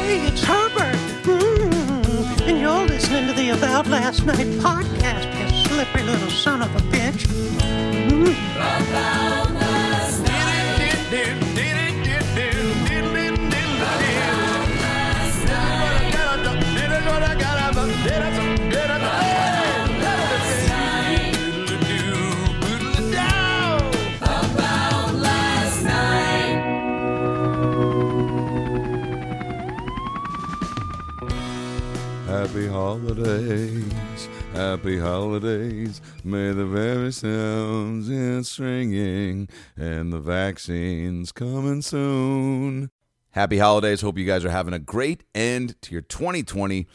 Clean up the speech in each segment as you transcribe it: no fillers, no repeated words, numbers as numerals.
Hey, it's Herbert. And you're listening to the About Last Night podcast, you slippery little son of a bitch. About last night. Happy holidays, happy holidays. May the very sounds it's ringing and the vaccines coming soon. Happy holidays. Hope you guys are having a great end to your 2020.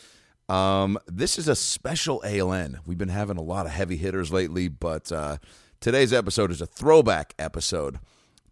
This is a special ALN. We've been having a lot of heavy hitters lately, but today's episode is a throwback episode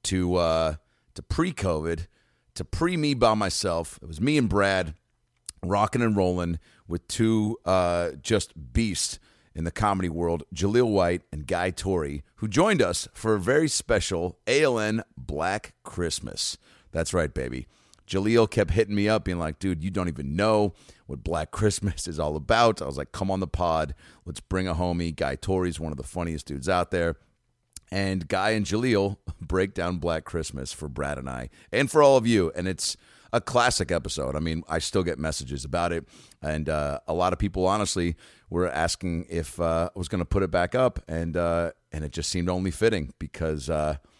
to pre-COVID, to pre-me by myself. It was me and Brad rocking and rolling with two just beasts in the comedy world, Jaleel White and Guy Torry, who joined us for a very special ALN Black Christmas. That's right, baby. Jaleel kept hitting me up, being like, dude, you don't even know what Black Christmas is all about. I was like, come on the pod. Let's bring a homie. Guy Torry's one of the funniest dudes out there. And Guy and Jaleel break down Black Christmas for Brad and I, and for all of you. And it's a classic episode. I mean, I still get messages about it. And a lot of people, honestly, were asking if I was going to put it back up. And it just seemed only fitting because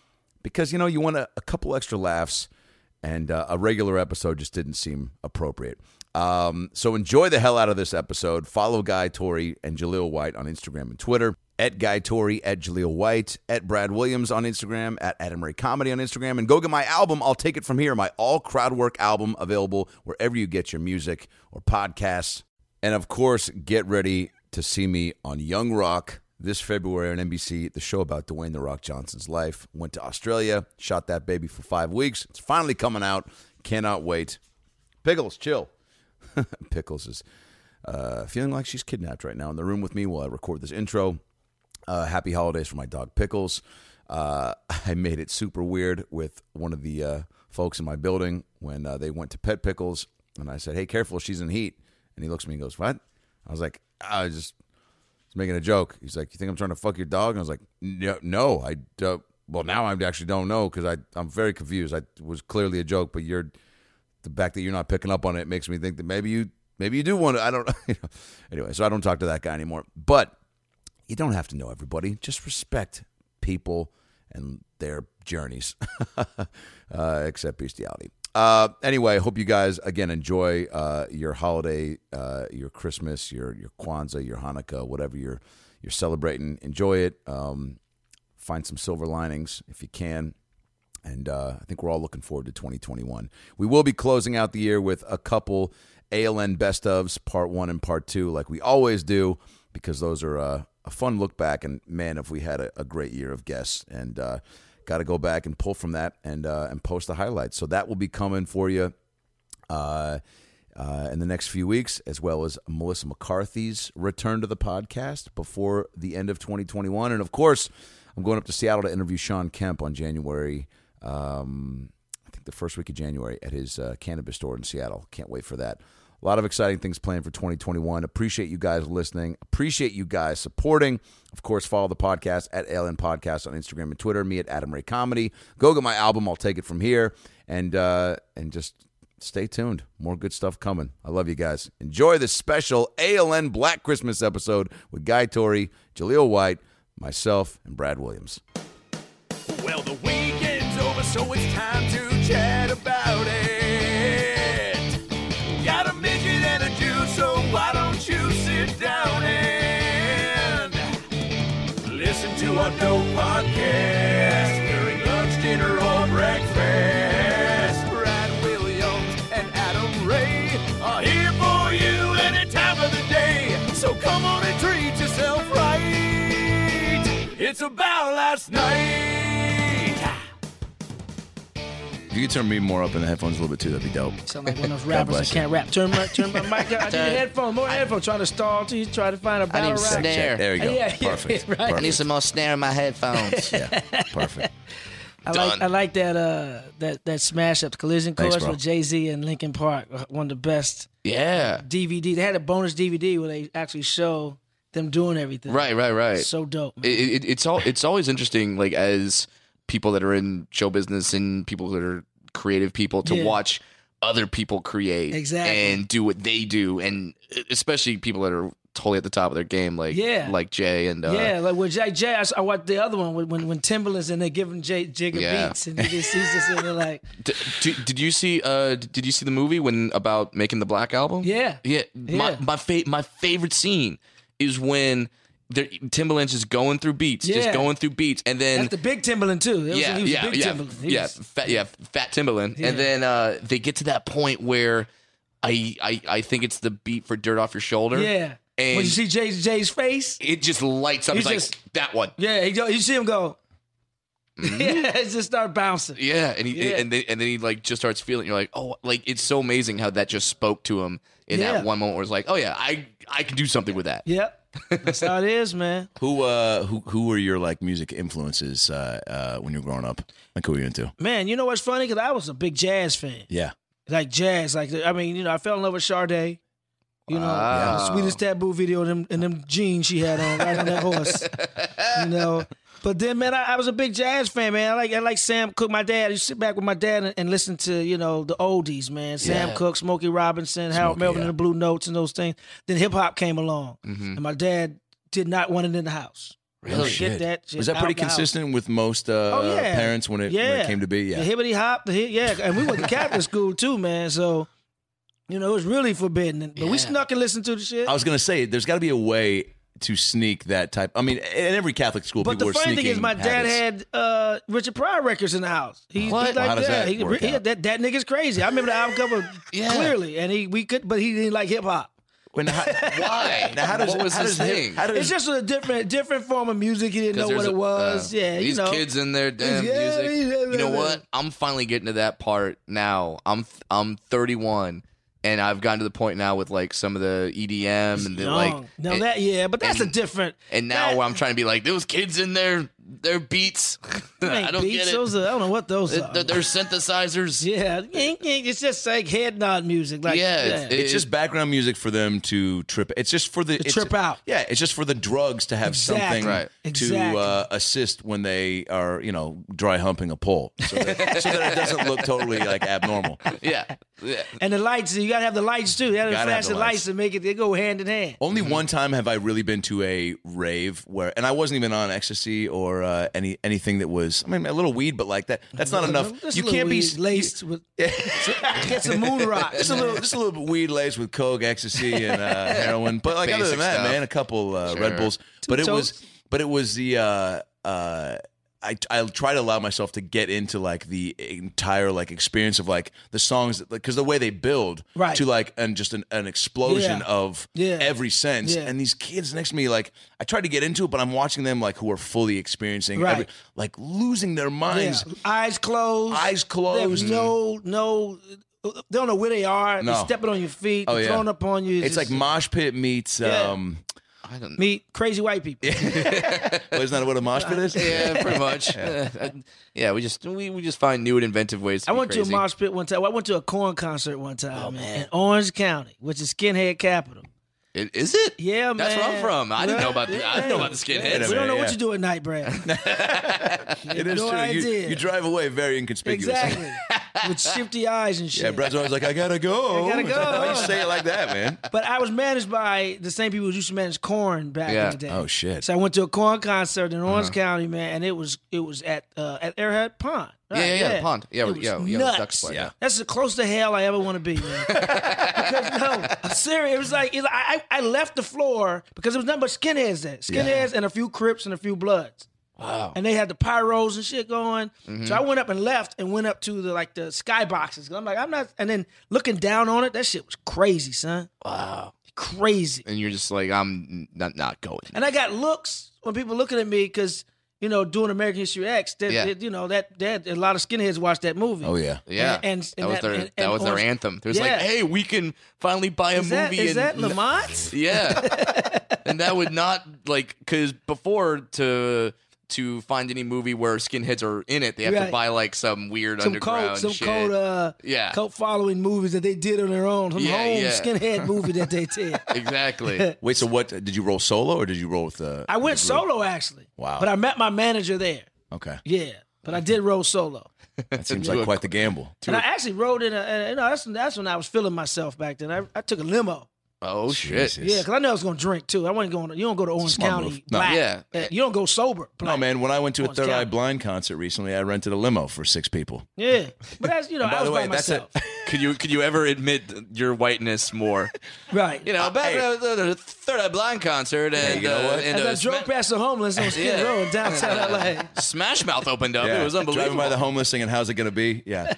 you know, you want a couple extra laughs, and a regular episode just didn't seem appropriate. So enjoy the hell out of this episode. Follow Guy Torry and Jaleel White on Instagram and Twitter. At Guy Torry, at Jaleel White, at Brad Williams on Instagram, at Adam Ray Comedy on Instagram. And go get my album, I'll Take It From Here, my all crowd work album, available wherever you get your music or podcasts. And, of course, get ready to see me on Young Rock this February on NBC, the show about Dwayne The Rock Johnson's life. Went to Australia, shot that baby for 5 weeks. It's finally coming out. Cannot wait. Pickles, chill. Pickles is feeling like she's kidnapped right now in the room with me while I record this intro. Happy holidays for my dog Pickles. I made it super weird with one of the folks in my building when they went to pet Pickles, and I said, hey, careful, she's in heat. And he looks at me and goes, what? I was like, I was making a joke. He's like, you think I'm trying to fuck your dog? And I was like, no, I don't. Well, now I actually don't know because I'm very confused. I was clearly a joke, but the fact that you're not picking up on it makes me think that maybe you do want to. I don't know. Anyway, so I don't talk to that guy anymore. But you don't have to know everybody. Just respect people and their journeys, except bestiality. Anyway, I hope you guys, again, enjoy your holiday, your Christmas, your Kwanzaa, your Hanukkah, whatever you're celebrating. Enjoy it. Find some silver linings if you can. And I think we're all looking forward to 2021. We will be closing out the year with a couple ALN Best Ofs, Part 1 and Part 2, like we always do, because those are a fun look back. And, man, if we had a great year of guests. And got to go back and pull from that and post the highlights. So that will be coming for you in the next few weeks, as well as Melissa McCarthy's return to the podcast before the end of 2021. And, of course, I'm going up to Seattle to interview Sean Kemp on January, I think the first week of January, at his cannabis store in Seattle. Can't wait for that. A lot of exciting things planned for 2021. Appreciate you guys listening. Appreciate you guys supporting. Of course, follow the podcast at ALN Podcast on Instagram and Twitter. Me at Adam Ray Comedy. Go get my album. I'll Take It From Here. And just stay tuned. More good stuff coming. I love you guys. Enjoy this special ALN Black Christmas episode with Guy Torry, Jaleel White, myself, and Brad Williams. Well, the weekend's over, so it's time to chat about it. Got a midget and a Jew, so why don't you sit down and listen to our dope podcast during lunch, dinner, or breakfast. Brad Williams and Adam Ray are here for you any time of the day. So come on and treat yourself right. It's about last night. If you could turn me more up in the headphones a little bit too, that'd be dope. Sound like one of those rappers that can't rap. Turn my mic up. I need a headphone. More headphones. Trying to stall. Try to find a battle rap. I need a snare. There you go. Yeah, Perfect. right. Perfect. I need some more snare in my headphones. Yeah, perfect. I like that smash up, the Collision Thanks, Course bro. with Jay-Z and Linkin Park. One of the best Yeah. DVD. They had a bonus DVD where they actually show them doing everything. Right. So dope, man. It's always interesting, like, as people that are in show business and people that are creative people, to watch other people create and do what they do, and especially people that are totally at the top of their game, like Jay and like with Jay, I watched the other one when Timberland's and they're giving Jay Jigga beats, and he's just in there like. Did you see the movie about making the Black Album? Yeah. My favorite scene is when Timberland's just going through beats, and then that's the big Timberland too. He was a big Timberland. Fat Timberland, and then they get to that point where I think it's the beat for "Dirt Off Your Shoulder." Yeah. And when you see Jay's face, it just lights up. It's like that one. Yeah, you see him go. Yeah, it just start bouncing. Yeah, and then he like just starts feeling. You're like, oh, like it's so amazing how that just spoke to him in that one moment where it's like, oh yeah, I can do something with that. Yep, that's how it is, man. Who were your like music influences when you were growing up? Like who were you into? Man, you know what's funny? Because I was a big jazz fan. Yeah, like jazz. Like I mean, you know, I fell in love with Sade. You know, the Sweetest Taboo video and them jeans she had on, right on that horse. You know, but then, man, I was a big jazz fan, man. I like Sam Cooke. My dad, I used to sit back with my dad and listen to, you know, the oldies, man. Sam Cooke, Smokey Robinson, Harold Melvin and the Blue Notes and those things. Then hip hop came along, and my dad did not want it in the house. Really? Get that shit was that pretty consistent with most parents when it came to be? Yeah, the hibbity hop, and we went to Catholic school too, man. So. You know, it was really forbidden. But we snuck and listened to the shit. I was going to say, there's got to be a way to sneak that type. I mean, in every Catholic school, but people were sneaking. But the funny thing is, my dad habits. had Richard Pryor records in the house. He's like How does that work out? That nigga's crazy. I remember the album cover clearly, and but he didn't like hip hop. Why? Now, what was his thing? It's just a different form of music. He didn't know what it was. These kids in their damn music. You know what? I'm finally getting to that part now. I'm 31. And I've gotten to the point now with like some of the EDM and the like. But that's a different. And now where I'm trying to be like those kids in their beats. I don't get it. I don't know what those are. They're synthesizers. Yeah, it's just like head nod music. Like it's just background music for them to trip. It's just for the trip out. Yeah, it's just for the drugs to have something to assist when they are, you know, dry humping a pole, so that it doesn't look totally like abnormal. Yeah. And the lights, you gotta have the lights too. You gotta flash the lights to make it. They go hand in hand. Only one time have I really been to a rave and I wasn't even on ecstasy or anything that was. I mean, a little weed, but like that. That's not enough. You can't be laced with. Get some moon rock. Just a little bit weed laced with coke, ecstasy, and heroin. But like other than that, man, a couple Red Bulls. But it was the. I try to allow myself to get into like the entire like experience of like the songs because the way they build to like and just an explosion of every sense and these kids next to me like I tried to get into it but I'm watching them like who are fully experiencing like losing their minds, eyes closed, there's no they don't know where they are. They're stepping on your feet, throwing up on you. It's like mosh pit meets meet crazy white people. Well, isn't that what a mosh pit is? Yeah, pretty much. We just find new and inventive ways to I went to a mosh pit one time. I went to a Korn concert one time in Orange County, which is skinhead capital. Is it? Yeah, man. That's where I'm from. I didn't know about the skinheads. We don't know what you do at night, Brad. It is true. You drive away very inconspicuous. Exactly. With shifty eyes and shit. Yeah, Brad's always like, I gotta go. Why you say it like that, man? But I was managed by the same people who used to manage Korn back in the day. Oh shit. So I went to a Korn concert in Orange County, man, and it was at Airhead Pond. Right? The pond. Yeah, nuts. Yeah. That's the close to hell I ever want to be, man. Because I'm serious. It was like I left the floor because there was nothing but skinheads there. Skinheads and a few Crips and a few Bloods. Wow. And they had the pyros and shit going. So I went up and left and went up to the skyboxes. I'm like, I'm not. And then looking down on it, that shit was crazy, son. Wow. Crazy. And you're just like, I'm not going. And I got looks when people looking at me because, you know, doing American History X, you know, that a lot of skinheads watched that movie. Oh, yeah. Yeah. And that was their anthem. There's like, hey, we can finally buy a movie. Is that Lamont? Yeah. And that would not, like, because before to to find any movie where skinheads are in it, they have to buy like some weird underground shit. Cult following movies that they did on their own. Some skinhead movie that they did. Exactly. Wait, so what did you roll solo or did you roll with I went solo actually. Wow. But I met my manager there. Okay. Yeah, but I did roll solo. That seems like quite the gamble. And I actually rode in that's when I was feeling myself back then. I took a limo. Oh shit! Jesus. Yeah, because I know I was going to drink too. I wasn't going. You don't go to Orange County move. black. No. Yeah. You don't go sober. Black. No, man. When I went to a Orange Third Eye County. Blind concert recently, I rented a limo for 6 people. Yeah, but that's I was by myself. Could you ever admit your whiteness more? Right. Back at the Third Eye Blind concert, and you know what? As I drove past the homeless on Skid Row downtown LA. Smash Mouth opened up. Yeah. It was unbelievable. Driving by the homeless singing, how's it going to be? Yeah.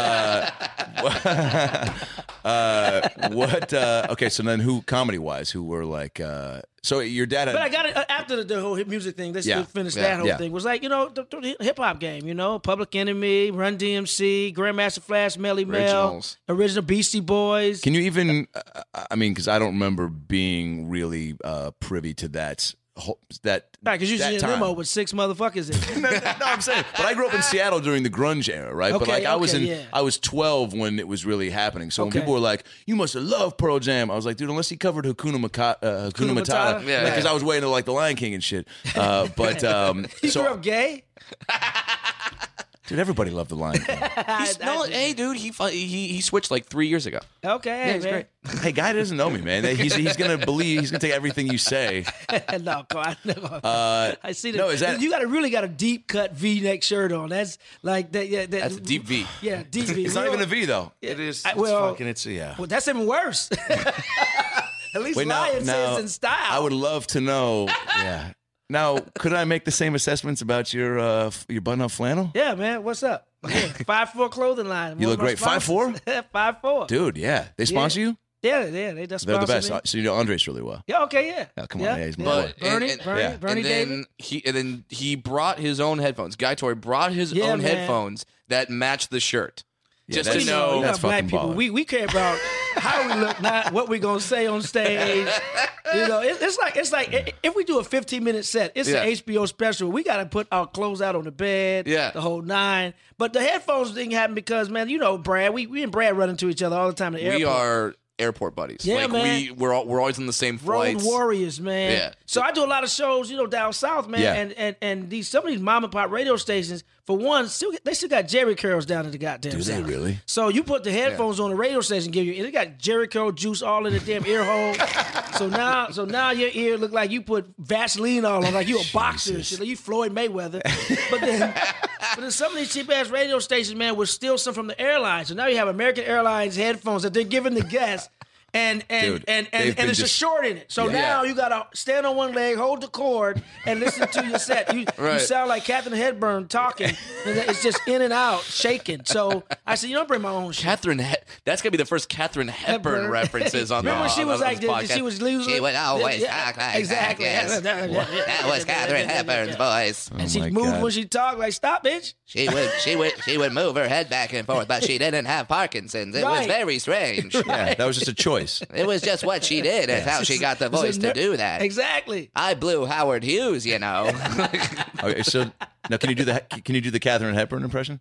Okay, so then comedy-wise, who were like, so your dad had... But I got it after the whole hip music thing. Let's finish Yeah. that whole Yeah. thing. Was like, the hip-hop game, Public Enemy, Run DMC, Grandmaster Flash, Melly Mel, original Beastie Boys. Can you even, because I don't remember being really privy to that. Right, because you're in a limo with 6 motherfuckers in. No, I'm saying, but I grew up in Seattle during the grunge era, right? Okay, but I was 12 when it was really happening. So when people were like, "You must have loved Pearl Jam," I was like, "Dude, unless he covered Hakuna Matata, because I was waiting to like the Lion King and shit." You grew up gay? Dude, everybody loved the Lion King. Hey, dude, he switched like 3 years ago. Okay, it's great. Hey, guy doesn't know me, man. He's gonna take everything you say. No, I see that. No, is that you really got a deep cut V-neck shirt on? That's like that. Yeah, that's a deep V. Yeah, deep V. It's not even a V though. It is. Well, that's even worse. At least Lion says in style. I would love to know. Yeah. Now, could I make the same assessments about your button-up flannel? Yeah, man. What's up? Yeah, 5'4" clothing line. You look great. 5'4"? 5'4". Dude, yeah. They sponsor you? Yeah, they just They're the sponsor best. me. So you know Andres really well. Yeah, okay, yeah. Oh, come on, yeah, he's my boy. Bernie David. And then he brought his own headphones. Guy Tori brought his own headphones that matched the shirt. Yeah, just to know, that's black fucking people. baller. We care about how we look, not what we gonna say on stage. It's like if we do a 15-minute set, it's an HBO special. We got to put our clothes out on the bed, the whole 9. But the headphones didn't happen because, man, Brad. We and Brad run into each other all the time at the airport. We are airport buddies. Yeah, man. We're always on the same flights. Road warriors, man. Yeah. So I do a lot of shows, down south, man. Yeah. And some of these mom and pop radio stations, for one, they still got Jerry curls down in the goddamn Do south. they really? So you put the headphones on the radio station, they got Jerry curl juice all in the damn ear hole. so now your ear look like you put Vaseline all on, like you a boxer and shit, like you Floyd Mayweather. But then some of these cheap ass radio stations, man, would steal some from the airlines. So now you have American Airlines headphones that they're giving the guests. And it's a short in it. So now you gotta stand on one leg, hold the cord, and listen to your set. You sound like Katharine Hepburn talking. And it's just in and out, shaking. So I said, bring my own shit. That's gonna be the first Katharine Hepburn references on the Remember she was like podcast. She was losing. She would always talk like exactly. that. Yes. That was Katharine Hepburn's voice. And she moved when she talked like, "Stop, bitch." She would move her head back and forth, but she didn't have Parkinson's. It was very strange. Yeah, that was just a choice. It was just what she did. That's how she got the voice to do that. Exactly. I blew Howard Hughes, Okay, so now can you do the Katharine Hepburn impression?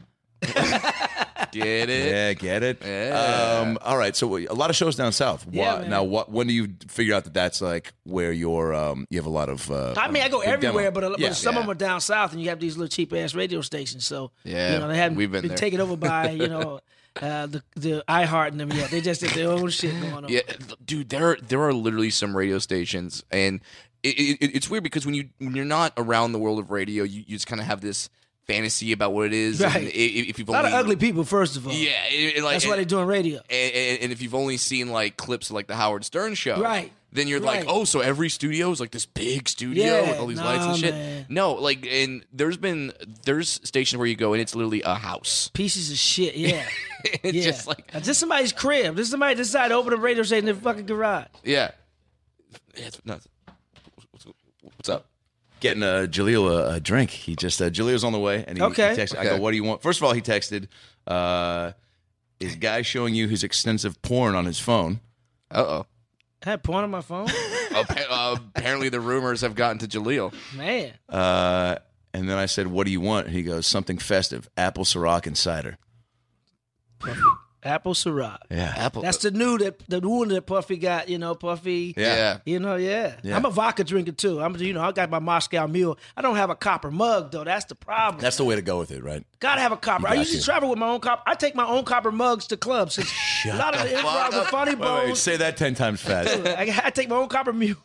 Get it? Yeah, get it. Yeah. All right. So a lot of shows down south. Now, when do you figure out that that's like where you have a lot of? I mean, I go everywhere, but some of them are down south, and you have these little cheap ass radio stations. So they haven't been taken over by the iHeart and them yet. They just did their own shit going on. Yeah, dude, there are literally some radio stations, and it's weird because when you're not around the world of radio, you just kind of have this fantasy about what it is. Right. And if you've a lot of ugly people, first of all. Yeah, that's why they're doing radio. And if you've only seen like clips of like the Howard Stern show, right? Then you're like, oh, so every studio is like this big studio with all these lights and shit. Man. No, like, and there's stations where you go and it's literally a house. Pieces of shit, yeah. It's just like this somebody's crib. This somebody decided to open a radio station in their fucking garage. Yeah. It's nuts. What's up? Getting Jaleel a drink. He just Jaleel's on the way, and he texted. I go, "What do you want?" First of all, he texted, "Is guy showing you his extensive porn on his phone?" Uh-oh. I had porn on my phone? Apparently, the rumors have gotten to Jaleel. Man. And then I said, "What do you want?" He goes, "Something festive: apple, Ciroc, and cider." Perfect. Apple Ciroc. Yeah, Apple. That's the one that Puffy got. Puffy. Yeah. Yeah. I'm a vodka drinker too. I got my Moscow Mule. I don't have a copper mug though. That's the problem. That's the way to go with it, right? Gotta have a copper. I usually travel with my own copper. I take my own copper mugs to clubs. A lot of the improv with Funny Bones. Wait, say that 10 times fast. I take my own copper mule.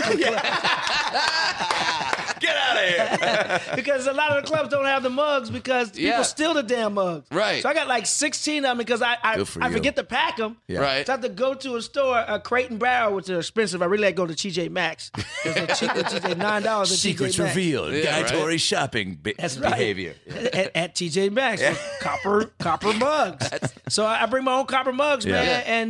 Get out of here. Because a lot of the clubs don't have the mugs because people steal the damn mugs. Right. So I got like 16 of them because I forget to pack them. Yeah. Right. So I have to go to a store, a Crate and Barrel, which are expensive. I really like to go to TJ Maxx. Because they're cheap, which is $9 at Secrets TJ Maxx. revealed. Yeah, Guy Tory shopping That's right. behavior. At TJ Maxx with copper mugs. So I bring my own copper mugs, man, and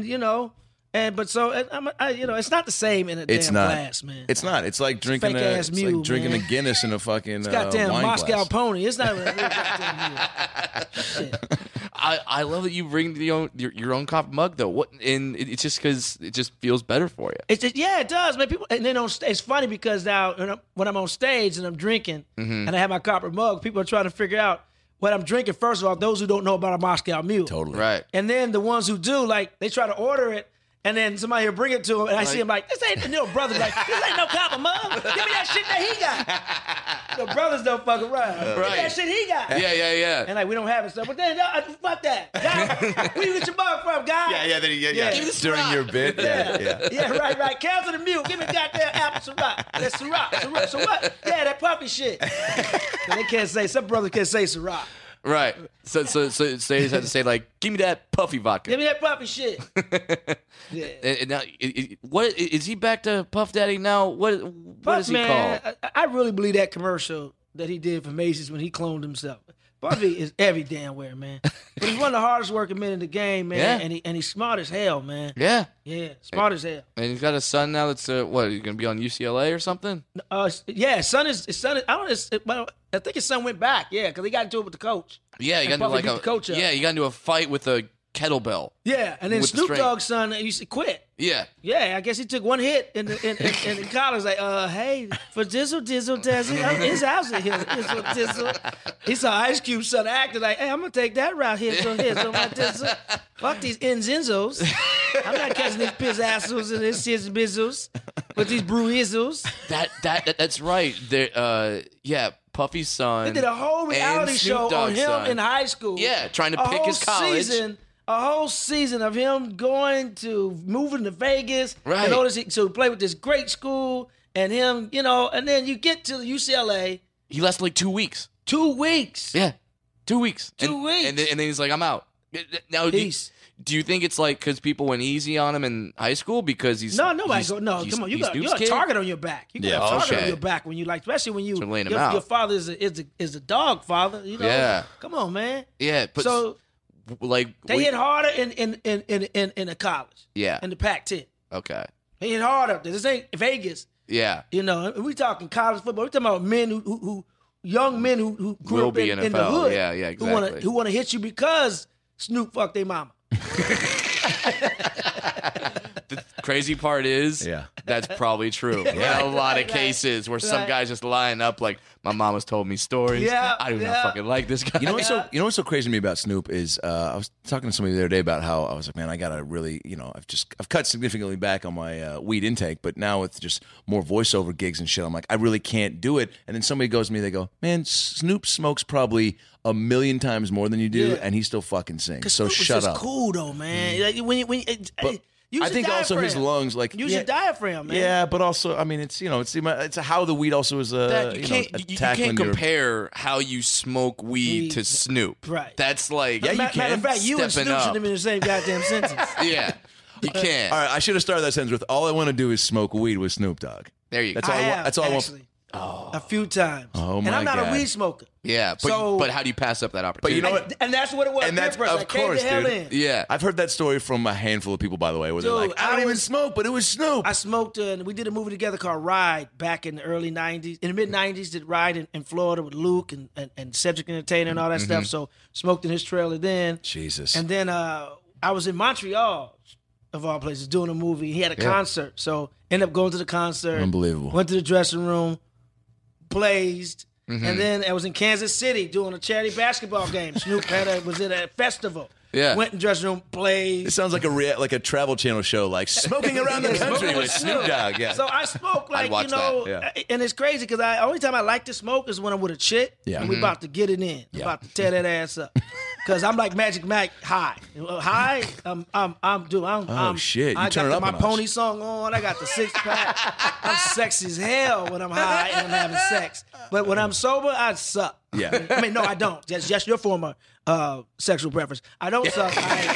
it's not the same in a damn glass, man. It's not. It's like drinking fake-ass mule, drinking man. a Guinness in a fucking Goddamn wine Moscow glass. Pony. It's not even a real goddamn mule. Shit. I love that you bring your own copper mug though. It's just because it just feels better for you. It does, man. People, and then it's funny because now when I'm on stage and I'm drinking and I have my copper mug, people are trying to figure out what I'm drinking. First of all, those who don't know about a Moscow Mule, Totally. Right. and then the ones who do, like they try to order it. And then somebody will bring it to him, and I see him like, this ain't the little brother. Like, this ain't no copper mug. Give me that shit that he got. The brothers don't fuck around. Give me that shit he got. Yeah. And like, we don't have it, stuff. But then, fuck that. Guy, where you get your mug from, guy? Yeah. Give me the During your bit. Yeah, right. Cancel the mule. Give me goddamn apple Ciroc. That's Ciroc. So what? Yeah, that puppy shit. They can't say, some brothers can't say Ciroc. Right. So they just have to say like, give me that puffy vodka. Give me that puppy shit. Yeah. And now, what is he back to Puff Daddy now? What is he called? I really believe that commercial that he did for Macy's when he cloned himself. Puffy is every damn where, man. But he's one of the hardest working men in the game, man. Yeah. And he's smart as hell, man. Yeah. Yeah, smart as hell. And he's got a son now that's what? He's gonna be on UCLA or something? Yeah, his son is. I think his son went back. Yeah, because he got into it with the coach. Yeah, you got And into Puffy beat the coach up. you got into a fight with a kettlebell. Yeah, and then With the Snoop string. Dogg's son used to quit. Yeah. Yeah, I guess he took one hit in college. Like, hey, for Dizzle, his house is here. Dizzle. He saw Ice Cube's son acting like, hey, I'm gonna take that route here. So my Dizzle, fuck these Enzenzos. I'm not catching these pizzazos and these bizzles with these bruizzles. That's right. There, Puffy's son. They did a whole reality and show Snoop on Dogg's him son. in high school. Yeah, trying to pick his college. A whole season of him moving to Vegas. Right. And all this, so he played with this great school and him, and then you get to UCLA. He lasted like 2 weeks. 2 weeks. Yeah, 2 weeks. 2 weeks. And then he's like, I'm out. Now, Peace. do you think it's like because people went easy on him in high school because he's No, he's- come on, he's you got Snoop's a kid? target on your back. You got Yeah, a target okay. on your back when you especially when you So laying him your out. father is a dog father. Yeah. Come on, man. Yeah, but So like they hit harder in the college. Yeah. In the Pac-10, Okay. they hit harder. This ain't Vegas. Yeah. And we talking college football. We talking about men who young men who grew Will up be in the NFL. hood. Yeah, exactly. Who want to hit you because Snoop fucked their mama. The crazy part is, that's probably true. Yeah. In a lot of cases where some guys just line up like, my mama's told me stories. Yeah, I do yeah. not fucking like this guy. You know what's so crazy to me about Snoop is I was talking to somebody the other day about how I was like, man, I gotta really, I've cut significantly back on my weed intake, but now with just more voiceover gigs and shit, I'm like, I really can't do it. And then somebody goes to me, they go, man, Snoop smokes probably 1 million times more than you do, and he still fucking sings. So Snoop shut was up. just cool though, man. Like, when use I your think also his diaphragm. lungs, like Use your diaphragm, man. Yeah, but also, I mean, it's it's how the weed also is That you can't tackling your- compare how you smoke weed to Snoop. Right. That's like Matter of fact, you and stepping Snoop up. should have been in the same goddamn sentence. Yeah, you can't. All right, I should have started that sentence with all I want to do is smoke weed with Snoop Dogg. There you go. That's all I want. That's all I want. Actually, a few times. Oh, and my I'm not God. a weed smoker. Yeah, So- but how do you pass up that But opportunity? you know what? And that's what it was. And that's I of came course, the hell dude. in. Yeah. I've heard that story from a handful of people, by the way, where they're Dude, like, I don't even smoke, but it was Snoop. I smoked, and we did a movie together called Ride back in the early 90s. In the mid-90s, did Ride in Florida with Luke and Cedric Entertainer and all that stuff. So smoked in his trailer then. Jesus. And then I was in Montreal of all places, doing a movie. He had a concert, so ended up going to the concert. Unbelievable. Went to the dressing room, blazed, and then I was in Kansas City doing a charity basketball game. Snoop was at a festival. Yeah. Went in the dressing room, blazed. It sounds like a Travel Channel show, like smoking around the country with Snoop Dogg. Yeah. So I smoke like, watch and it's crazy because only time I like to smoke is when I'm with a chick and we about to get it in, about to tear that ass up. Because I'm like Magic Mike high. High, shit. You I turn it got up my a notch. pony song on. I got the 6-pack. I'm sexy as hell when I'm high and I'm having sex. But when I'm sober, I suck. Yeah. I mean, no, I don't. That's just your former sexual preference. I don't suck.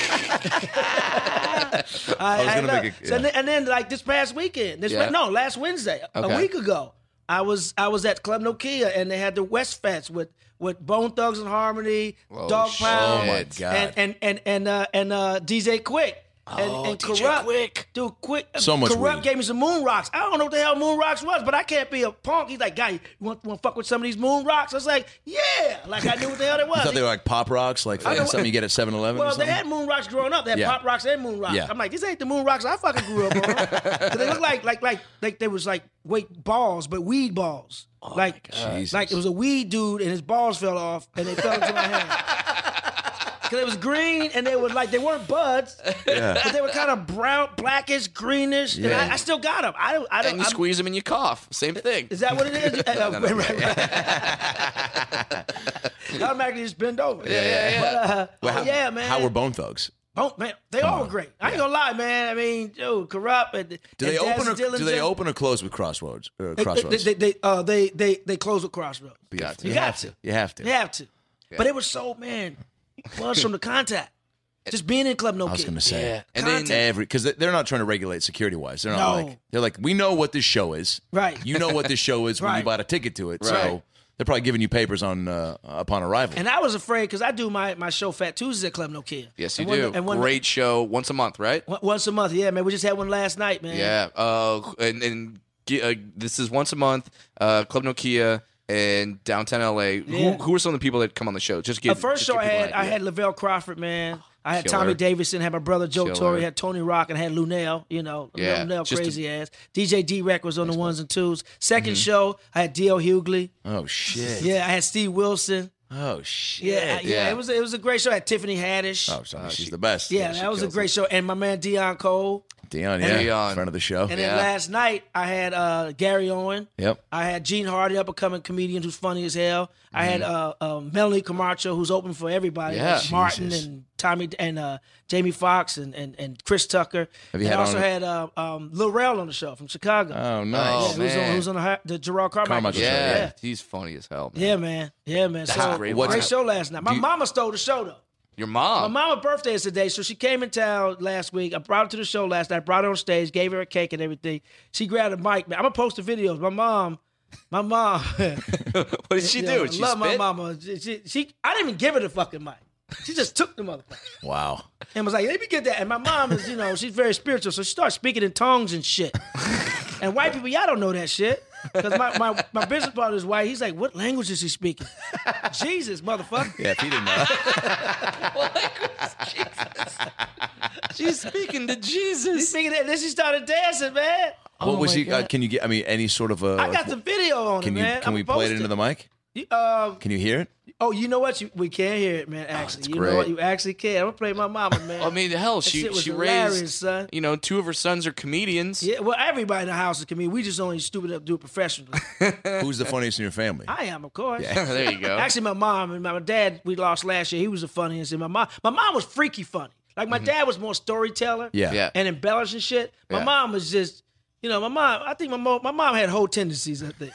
And then like this past weekend, last Wednesday, a week ago, I was at Club Nokia and they had the West Fest with Bone Thugs and Harmony, Dog Pound, oh my God. and DJ Quick. And DJ Corrupt, Quick. Dude, Quick. So much Corrupt weed. gave me some moon rocks. I don't know what the hell moon rocks was, but I can't be a punk. He's like, guy, you want to fuck with some of these moon rocks? I was like, yeah. Like I knew what the hell it was. I thought they were like Pop Rocks, like something you get at 7-Eleven. Well, they had moon rocks growing up. They had Pop Rocks and moon rocks. Yeah. I'm like, these ain't the moon rocks I fucking grew up on. 'Cause they look like they was like balls, but weed balls. Like it was a weed dude and his balls fell off and they fell into my hand. Because it was green and they weren't buds, but they were kind of brown, blackish, greenish. And I still got them. I don't. And you squeeze them and you cough. Same thing. Is that what it is? Right. Automatically just bend over. Yeah. Man. How were Bone Thugs? Oh man, they all were great. I ain't gonna lie, man. I mean, dude, Corrupt. Do they open or close with Crossroads? Crossroads. They close with Crossroads. You have to. You have to. You have to. You have to. But it was so, man, buzz from the contact. Just being in Club No Kid. I was going to say. Yeah. And then because they're not trying to regulate security wise. They're not they're like, we know what this show is. Right. You know what this show is when you bought a ticket to it. So they're probably giving you papers on upon arrival. And I was afraid because I do my show Fat Tuesdays at Club No Kid. Yes, you do. Great show. Once a month, right? Once a month. Yeah, man. We just had one last night, man. Yeah. This is once a month. Club Nokia in downtown LA. Yeah. Who are some of the people that come on the show? The first show I had Lavelle Crawford, man. I had Killer. Tommy Davidson, had my brother Joe Killer. Torre, had Tony Rock, and had Lunel, Lunel crazy ass. DJ D-Rec was on the ones and twos. Second show, I had D.L. Hughley. Oh, shit. Yeah, I had Steve Wilson. Oh, shit. Yeah. It was a great show. I had Tiffany Haddish. Oh, she's the best. Yeah, that was a great show. And my man Dion Cole. Dion, friend of the show. And then last night, I had Gary Owen. Yep. I had Gene Hardy, up-and-coming comedian who's funny as hell. I had Melanie Camacho, who's open for everybody. Yeah. Martin and Tommy and Jamie Foxx and Chris Tucker. Have you and had also had Lil Rel on the show from Chicago. Oh, nice. Who's on the Gerard Carmichael show. Yeah. He's funny as hell, man. Yeah, man. So, great show last night. My mama stole the show, though. Your mom? My mama's birthday is today, so she came in town last week. I brought her to the show last night, brought her on stage, gave her a cake and everything. She grabbed a mic, man. I'm going to post the videos. My mom. What did she do? I love my mama. She I didn't even give her the fucking mic. She just took the motherfucker. Wow. And was like, let me get that. And my mom is, she's very spiritual, so she starts speaking in tongues and shit. And white people, y'all don't know that shit. Because my business partner is white. He's like, what language is he speaking? Jesus, motherfucker. Yeah, if he didn't know. Jesus. She's speaking to Jesus. She's speaking, and then she started dancing, man. What was he? Can you get? I mean, any sort of a? I got the video on it, man. Can we play it into the mic? Can you hear it? Oh, you know what? We can't hear it, man. Actually, great. Know what? You actually can. I'm gonna play my mama, man. I mean, hell, she raised, son. 2 of her sons are comedians. Yeah, well, everybody in the house is comedian. We just only stupid enough to do it professionally. Who's the funniest in your family? I am, of course. Yeah, there you go. Actually, my mom and my dad, we lost last year. He was the funniest. And my mom was freaky funny. Like my dad was more storyteller, and embellishing shit. My mom was just. I think my mom had whole tendencies, I think.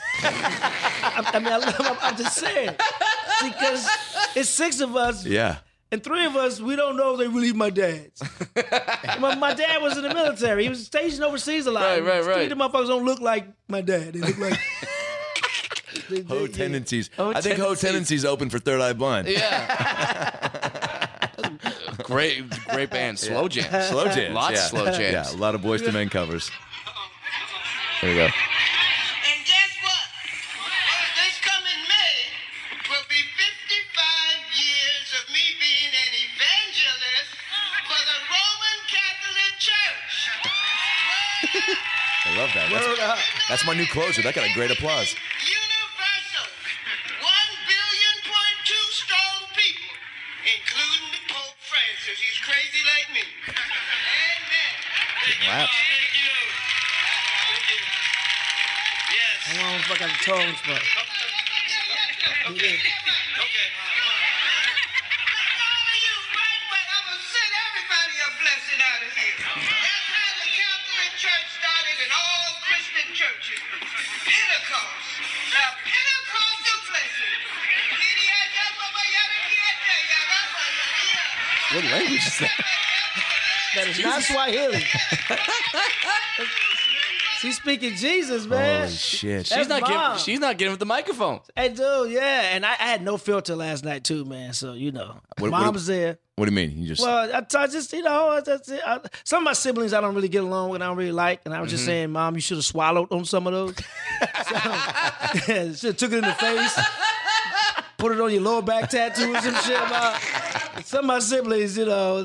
I'm just saying. Because it's 6 of us. Yeah. And 3 of us, we don't know if they really my dads. my dad was in the military. He was stationed overseas a lot. Right. 3 of the motherfuckers don't look like my dad. They look like... Ho Tendencies. I think Ho Tendencies open for Third Eye Blind. Yeah. Great band. Slow jams. Slow jams. Lots of slow jams. Yeah, a lot of Boyz II Men covers. There you go. And guess what? This coming May will be 55 years of me being an evangelist for the Roman Catholic Church. I love that. That's my new closer. That got a great applause. Universal. 1 billion point 2 strong people, including the Pope Francis. He's crazy like me. Amen. Wow. Thank you. Yes. I want to fuck out the tongues, but. Okay. All of you, right, but I'm going to send everybody a blessing out of here. That's how the Catholic Church started in all Christian churches. Pentecost. Now, Pentecostal blessing. What language is that? That is not Swahili. She's speaking Jesus, man. Holy shit. She's not Mom. getting with the microphone. Hey, dude, yeah. And I had no filter last night, too, man. So, Mom's there. What do you mean? You just... Well, I just, some of my siblings I don't really get along with, I don't really like. And I was just saying, Mom, you should have swallowed on some of those. Should have took it in the face. Put it on your lower back tattoo or some shit. Some of my siblings,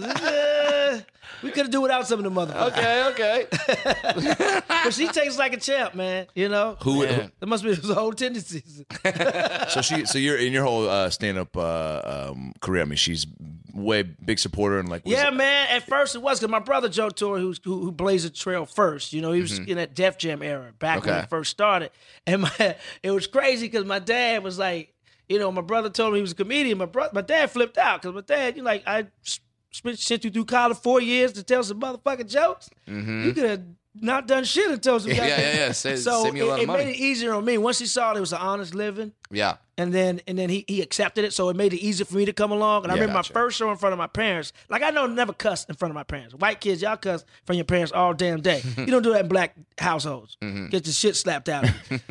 we could have do without some of the motherfuckers. Okay. But she takes like a champ, man. Who? There must be those old tendencies. So you're in your whole stand-up career. I mean, she's way big supporter and like. Yeah, man. At first it was because my brother Joe Torre, who blazed the trail first. He was in that Def Jam era back when it first started, and it was crazy because my dad was like, my brother told me he was a comedian. My dad flipped out because my dad, I sent you through college 4 years to tell some motherfucking jokes. You could have not done shit and told some guys. Yeah. Save me a lot of money. It made it easier on me. Once he saw it was an honest living. Yeah. And then he accepted it, so it made it easier for me to come along. And I remember my first show in front of my parents. Like, I never cussed in front of my parents. White kids, y'all cuss in front of your parents all damn day. You don't do that in black households. Get your shit slapped out.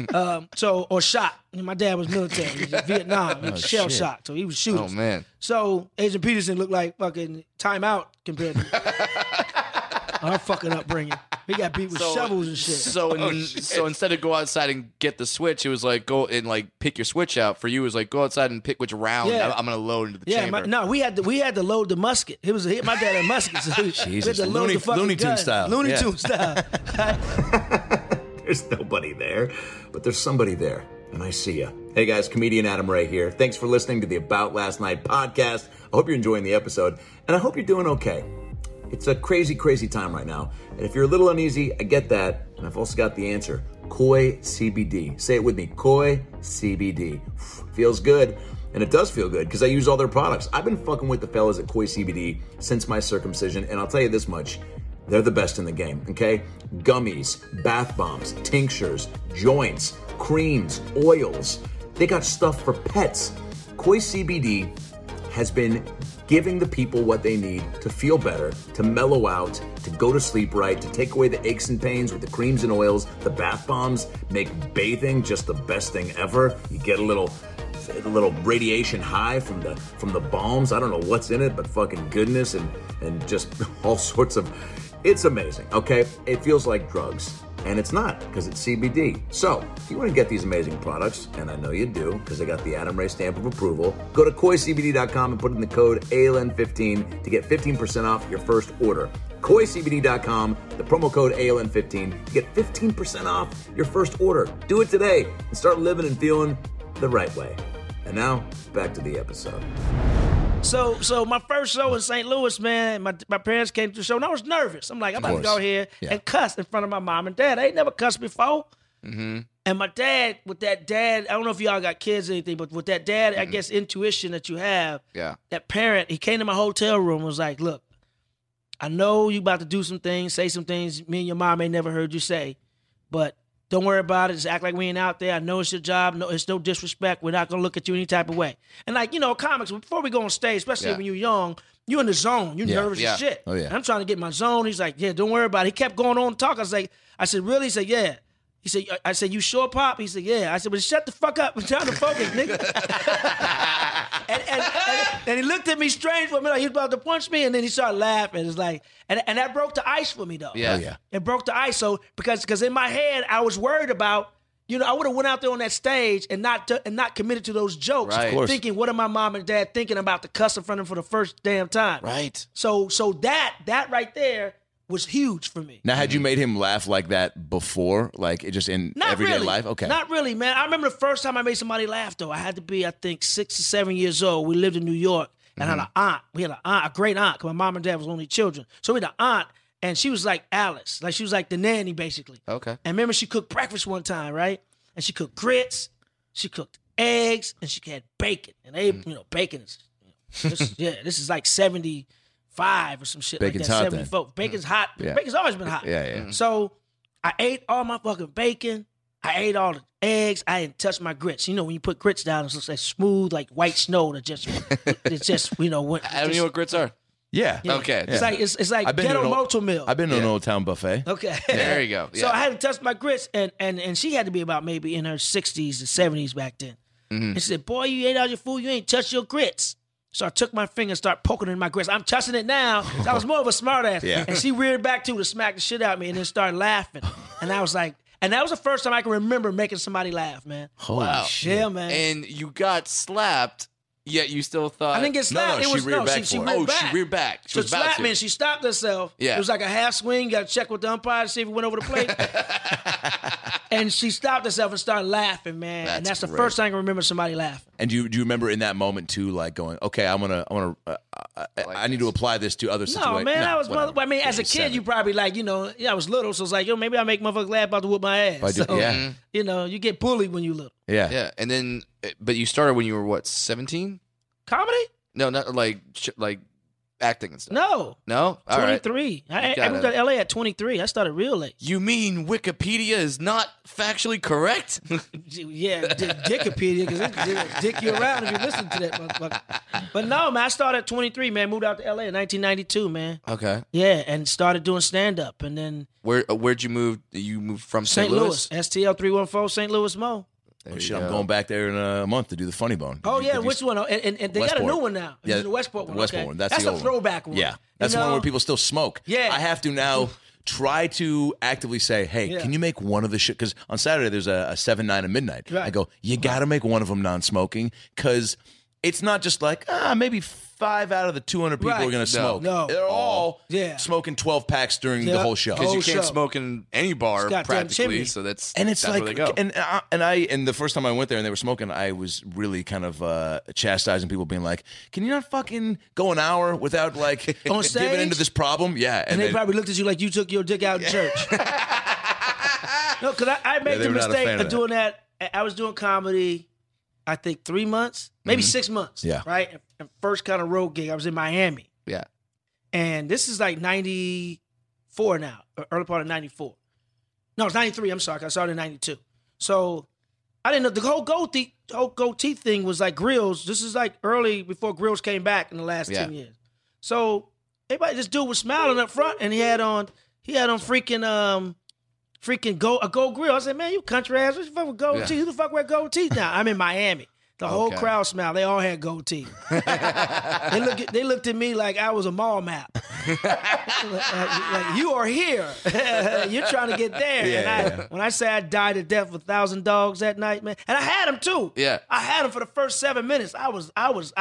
Or shot. My dad was military. He was in Vietnam. He was shell shocked, so he was shooting. Oh, man. So Agent Peterson looked like fucking Time Out compared to our fucking upbringing. He got beat with shovels and shit. So instead of go outside and get the switch, it was like go and like pick your switch out. For you, it was like go outside and pick which round I'm going to load into the chamber. We had to load the musket. My dad had a musket. So we had to load the fucking Looney Tune gun. style. Looney Tune style. There's nobody there, but there's somebody there, and I see ya. Hey guys, comedian Adam Ray here. Thanks for listening to the About Last Night podcast. I hope you're enjoying the episode, and I hope you're doing okay. It's a crazy, crazy time right now, and if you're a little uneasy, I get that, and I've also got the answer. Koi CBD. Say it with me, Koi CBD. Feels good, and it does feel good because I use all their products. I've been fucking with the fellas at Koi CBD since my circumcision, and I'll tell you this much. They're the best in the game, okay? Gummies, bath bombs, tinctures, joints, creams, oils. They got stuff for pets. Koi CBD has been giving the people what they need to feel better, to mellow out, to go to sleep right, to take away the aches and pains with the creams and oils. The bath bombs make bathing just the best thing ever. You get a little radiation high from the balms. I don't know what's in it, but fucking goodness and just all sorts of... It's amazing, okay? It feels like drugs, and it's not, because it's CBD. So, if you want to get these amazing products, and I know you do, because I got the Adam Ray stamp of approval, go to KoiCBD.com and put in the code ALN15 to get 15% off your first order. KoiCBD.com, the promo code ALN15 to get 15% off your first order. Do it today and start living and feeling the right way. And now, back to the episode. So my first show in St. Louis, man, my parents came to the show, and I was nervous. I'm like, I'm about to go here and cuss in front of my mom and dad. I ain't never cussed before. And my dad, I don't know if y'all got kids or anything, but with that dad, I guess, intuition that you have, that parent, he came to my hotel room and was like, look, I know you about to do some things, say some things me and your mom ain't never heard you say, but don't worry about it. Just act like we ain't out there. I know it's your job. No, it's no disrespect. We're not going to look at you any type of way. And like, comics, before we go on stage, especially when you're young, you're in the zone. You're nervous as shit. Oh, yeah. And I'm trying to get my zone. He's like, yeah, don't worry about it. He kept going on to talk. I said, really? He said, yeah. I said, you sure, Pop? He said, yeah. I said, well, shut the fuck up. I'm trying to focus, nigga. and he looked at me strange for a minute. He was about to punch me, and then he started laughing. It's like, and that broke the ice for me, though. Yeah. It broke the ice. So because in my head, I was worried about, I would have went out there on that stage and not committed to those jokes, thinking, what are my mom and dad thinking about the cuss in front of them for the first damn time? Right. So that right there was huge for me. Now, had you made him laugh like that before, like it just in everyday life? Okay, not really, man. I remember the first time I made somebody laugh though. I had to be, I think, 6 or 7 years old. We lived in New York, and I had an aunt. We had a great aunt, because my mom and dad was only children. So we had an aunt, and she was like Alice, like she was like the nanny basically. Okay. And remember, she cooked breakfast one time, right? And she cooked grits, she cooked eggs, and she had bacon. And they, bacon is, this is like 75 or some shit Bacon's like that. hot 74. Bacon's hot. Yeah. Bacon's always been hot. Yeah. So I ate all my fucking bacon. I ate all the eggs. I didn't touch my grits. You know, when you put grits down, it's like smooth, like white snow that just, it's just, I don't know what grits are. Yeah. Okay. It's like I've been ghetto to an motel meal. I've been to an Old Town buffet. Okay. There you go. So Yeah. I hadn't touched my grits, and she had to be about maybe in her 60s or 70s back then. And she said, "Boy, you ate all your food. You ain't touched your grits." So I took my finger and started poking in my grits. I'm touching it now. I was more of a smart ass. Yeah. And she reared back to smack the shit out of me and then started laughing. And I was like, and that was the first time I can remember making somebody laugh, man. Holy shit. Yeah, man. And you got slapped, yet you still thought. I didn't get slapped. she reared back she for it. reared Oh, back. she reared back. She So was about slapped to. me and she stopped herself. Yeah. It was like a half swing. You got to check with the umpire to see if it went over the plate. And she stopped herself and started laughing, man. And that's the great. first time I can remember somebody laughing. And do you remember in that moment too, like going, okay, I need to apply this to other situations? No, man, I was. whatever. I mean, as a You're kid, 7. you probably like, I was little, so it's like, maybe I make motherfuckers laugh about to whoop my ass. I do- yeah. You get bullied when you little. Yeah. Yeah, and then, but you started when you were what, 17? Comedy? No, not like acting and stuff. No. No? All right. 23. I Got moved it. to LA at 23. I started real late. You mean Wikipedia is not factually correct? Yeah, Dickopedia, because it dick you around if you listen to that motherfucker. But no, man, I started at 23, man. Moved out to LA in 1992, man. Okay. Yeah, and started doing stand-up. And then Where'd you move? You moved from St. Louis, STL 314, St. Louis Mo. There Oh, you shit, I'm go. going back there in a month to do the Funny Bone. Oh, Did yeah, you- which one? And they got a Westport. new one now. Yeah, The Westport one. The Westport okay. one. That's That's the a old throwback one. Yeah. That's the one where people still smoke. Yeah. I have to now try to actively say, hey, Yeah. can you make one of the shit? Because on Saturday there's a 7, 9, and midnight. Right. I go, you got to make one of them non-smoking because it's not just like, maybe 5 out of the 200 people Right. are going to smoke. No. They're all Yeah. smoking 12 packs during the Yeah. whole show. Because you Oh, can't show. smoke in any bar It's goddamn practically, chimney. so that's And it's that's like, where they go. and the first time I went there and they were smoking, I was really kind of chastising people, being like, "Can you not fucking go an hour without like On stage? giving into this problem?" Yeah, And they probably looked at you like you took your dick out in church. No, because I made they the were not a mistake fan of of doing that. I was doing comedy, I think 3 months, maybe 6 months. Yeah. Right? And first kind of road gig, I was in Miami. yeah. And this is like 94 now, or early part of 94. No, it's 93. I'm sorry, 'cause I started in 92. So I didn't know the whole goatee thing was like grills. This is like early before grills came back in the last 10 years. So everybody, this dude was smiling up front, and he had on freaking gold grill. I said, man, you country ass, what the fuck with gold teeth? Who the fuck wear gold teeth now? I'm in Miami. The whole crowd smiled. They all had gold teeth. They looked at me like I was a mall map. like you are here. You're trying to get there. And when I say I died to death with 1,000 dogs that night, man, and I had them too. Yeah. I had them for the first 7 minutes. I was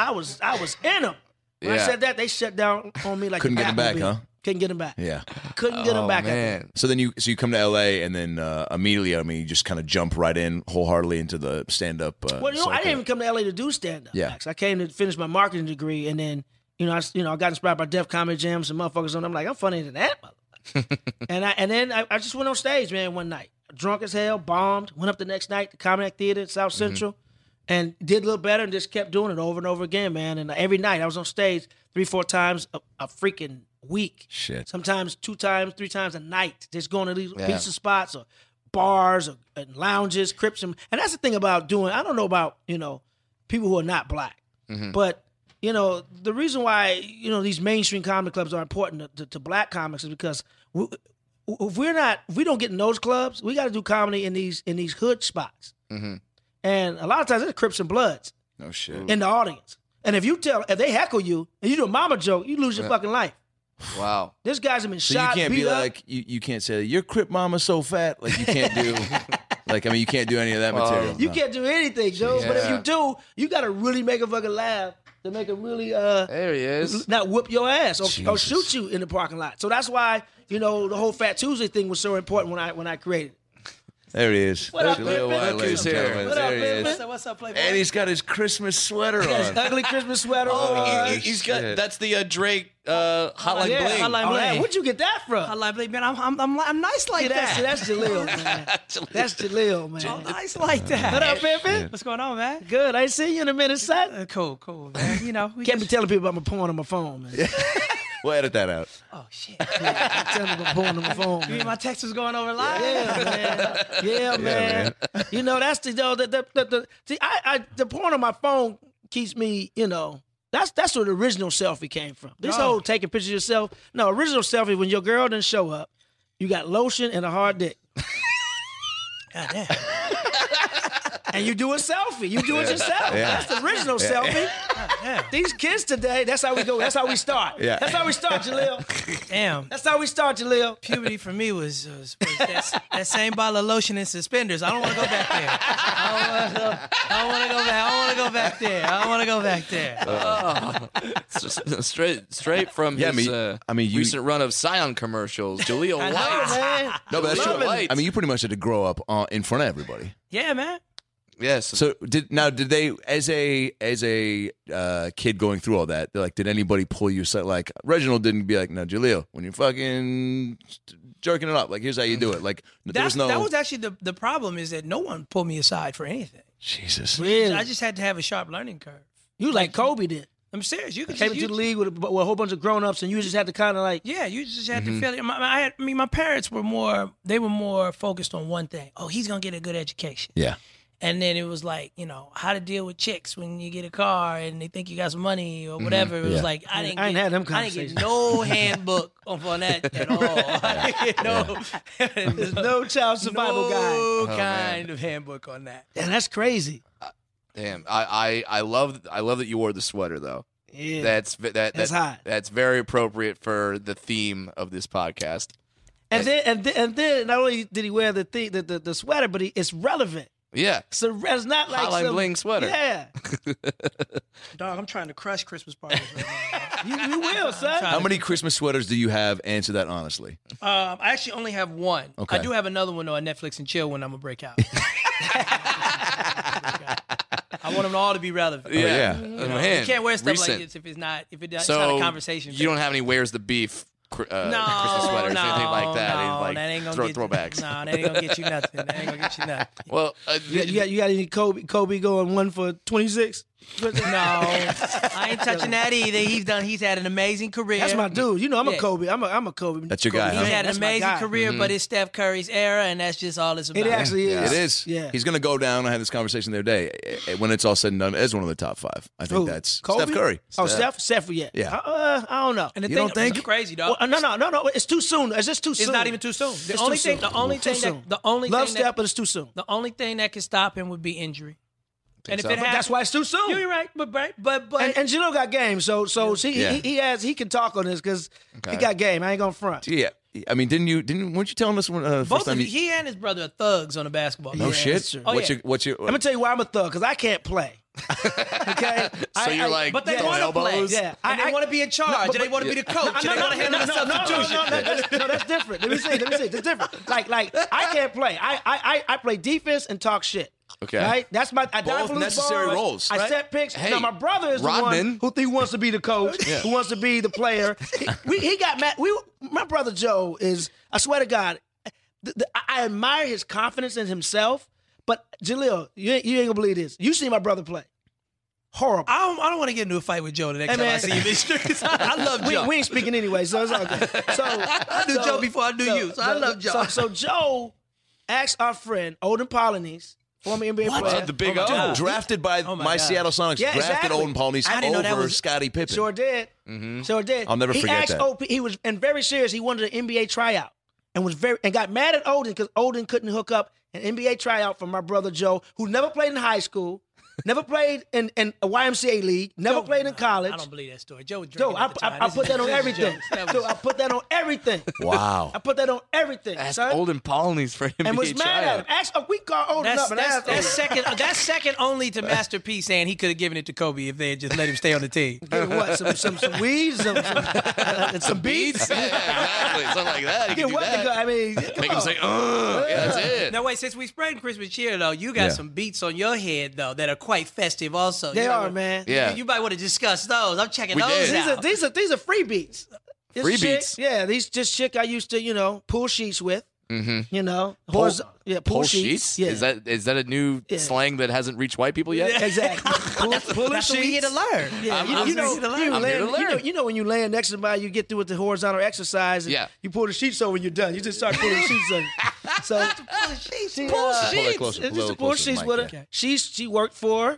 in them. When I Yeah. said that, they shut down on me like Couldn't the get 'em back, Batmobile. huh? Couldn't get them back. Yeah. Couldn't get them back. Man. So then you come to LA and then immediately, I mean, you just kind of jump right in wholeheartedly into the stand up. Well, I didn't even come to LA to do stand up. Yeah. Max. I came to finish my marketing degree, and then I got inspired by Def Comedy Jams and motherfuckers, and I'm like, I'm funnier than that, motherfucker. and then I just went on stage, man, one night, drunk as hell, bombed. Went up the next night to Comedy Theater at South Central, and did a little better, and just kept doing it over and over again, man. And every night I was on stage 3-4 times a freaking week. Shit. Sometimes 2 times, 3 times a night, just going to these pizza spots or bars or and lounges, Crips, and that's the thing about doing. I don't know about people who are not black, but the reason why these mainstream comedy clubs are important to black comics is because if we don't get in those clubs, we got to do comedy in these hood spots, and a lot of times it's Crips and Bloods No shit. in the audience. And if they heckle you and you do a mama joke, you lose your fucking life. Wow. This guy's been So shot, you can't beat be up. like you can't say your Crip mama's so fat. Like you can't do you can't do any of that material. You No. can't do anything, Joe. But if Yeah. you do, you got to really make a fucking laugh to make it really There he is. not whoop your ass or Jesus. shoot you in the parking lot. So that's why the whole Fat Tuesday thing was so important when I created it. There he is. What up, Jaleel White, ladies and gentlemen. What up, There he is. Pimpin'? What's up, Playboy? And he's got his Christmas sweater His on. ugly Christmas sweater. He's got that's the Drake Hotline yeah, Bling. Hotline Bling. Where'd you get that from? Hotline Bling, man. I'm nice like that. That's Jaleel, man. That's Jaleel, man. I'm nice like that. What up, Pimpin'? What's going on, man? Good. I ain't seen you in a minute, son. Cool, man. We Can't be telling people I'm porn on my phone, man. We'll edit that out. Oh shit! Yeah, telling them I'm porn on my phone. You mean my text was going over live? Yeah, man. Yeah, man. That's the porn on my phone keeps me. That's where the original selfie came from. This whole taking pictures of yourself. No, original selfie when your girl didn't show up. You got lotion and a hard dick. God damn. And you do a selfie. You do it yourself. Yeah. That's the original selfie. Damn. These kids today, that's how we go. That's how we start. Yeah. That's how we start, Jaleel. Damn. That's how we start, Jaleel. Puberty for me was that same bottle of lotion and suspenders. I don't want to go back there. I don't want to go back there. It's just straight from his recent run of Scion commercials. Jaleel I know, White. man. No, but that's true. White. I mean, you pretty much had to grow up in front of everybody. Yeah, man. Yes. So did they, as a kid going through all that, they're like, did anybody pull you aside? Like Reginald didn't be like, no, Jaleel, when you're fucking jerking it up, like here's how you do it. Like there was no. That was actually the problem is that no one pulled me aside for anything. Jesus. Really? I just had to have a sharp learning curve. You like Kobe did. I'm serious. You Came into the league with a whole bunch of grown-ups, and you just had to kind of like... Yeah, you just had to feel it. My parents were more focused on one thing. Oh, he's going to get a good education. Yeah. And then it was like, how to deal with chicks when you get a car and they think you got some money or whatever. It was like, I didn't had them I didn't conversations. get no handbook on that at all. I didn't get There's no child survival guide. no kind of handbook on that. And that's crazy. Damn. I love that you wore the sweater though. Yeah. That's hot. That's very appropriate for the theme of this podcast. And then not only did he wear the sweater, but it's relevant. Yeah. So it's not like Hotline some Bling sweater. Yeah. Dog, I'm trying to crush Christmas parties right now. You will, son. How many Christmas sweaters do you have? Answer that honestly. I actually only have one. Okay. I do have another one though on Netflix and chill when I'm gonna break out. I want them all to be relevant. Yeah. Man, You can't wear stuff recent. like this if it's not not So a conversation. you don't have any Where's the Beef Christmas sweaters or anything like that. No, Like that ain't gonna get throwbacks. No, that ain't gonna get you nothing. That ain't gonna get you nothing. Well, You got any Kobe going 1 for 26? No, I ain't touching that either. He's had an amazing career. That's my dude. You know, I'm Yeah. a Kobe. I'm a Kobe. That's your guy, Kobe huh? He's fan. had an That's my amazing guy. career, but it's Steph Curry's era, and that's just all it's about. It actually is. It is. Yeah. He's going to go down. I had this conversation the other day. When it's all said and done, as one of the top 5. I think Who? that's Kobe? Steph Curry. Oh, Steph, yeah. Yeah. I don't know. And the You thing, don't think? It's crazy, dog. Well, no. It's too soon. It's just too soon. It's not even too soon. It's too soon. Love Steph, but it's too soon. The only thing that can stop him would be injury. And if so. it But happens, That's why it's too soon. you're right. But And Gino got game, so he can talk on this because he got game. I ain't gonna front. Yeah. I mean, weren't you telling us when first both time of he and his brother are thugs on the basketball team. No Yeah, shit. that's true. Oh, What's yeah. your Let me tell you why I'm a thug because I can't play. Okay, So you're like But they throwing want to play. elbows? Yeah. And they want to be in charge. And they want to be the coach. And they want to handle the substitution. No, that's different. Let me see. That's different. Like I can't play. I play defense and talk shit. Okay. Right? That's my I dive Both for loose necessary balls. roles, I right? set picks. Hey, now my brother is the Rodman. one who wants to be the coach, who wants to be the player. He got mad. My brother Joe is. I swear to God, I admire his confidence in himself. But Jaleel, you ain't gonna believe this. You see my brother play. Horrible. I don't want to get into a fight with Joe the next time I see him in the streets. I love Joe. We ain't speaking anyway, so it's all good. So I knew Joe before I knew you, so I love Joe. So Joe asked our friend Odin Polynice, former NBA player, The big Dude, O. drafted by my my God. Seattle Sonics, Yeah, drafted exactly. Olden Polynice I didn't know that over was- Scottie Pippen. Sure did. Sure did. I'll never he forget asked that. OP, he was and very serious. He wanted an NBA tryout and got mad at Odin because Odin couldn't hook up an NBA tryout for my brother Joe, who never played in high school. Never played in a YMCA league. Never played in college. I don't believe that story. Joe was Joe, drinking at the time. I put that on everything. That Joe, I put that on everything. Wow. I put that on everything. That's son. Olden Polynice for NBA And was mad at him. Ask, we got old enough. That's second only to Master P saying he could have given it to Kobe if they had just let him stay on the team. Get what? Some weeds, some beats. Yeah, exactly. Something like that. Get what? I mean, make him say, yeah, that's it. Now wait, since we spreading Christmas cheer though, you got some beats on your head though that are quite festive also. They are, man. Yeah. You might want to discuss those. I'm checking We those did. out. These are free beats. This Free chick, beats? Yeah, these just chick I used to, pull sheets with. Mm-hmm. Pull sheets. Yeah. Is that a new slang that hasn't reached white people yet? Yeah, exactly. Pulling That's what we here to learn. Yeah, I'm here to learn. You know when you laying next to somebody, you get through with the horizontal exercise. And you pull the sheets over when you're done. You just start pulling the sheets over. So Pull sheets. she, Pull it closer, just pull it pull closer to sheets the with mic, her. yeah. She worked for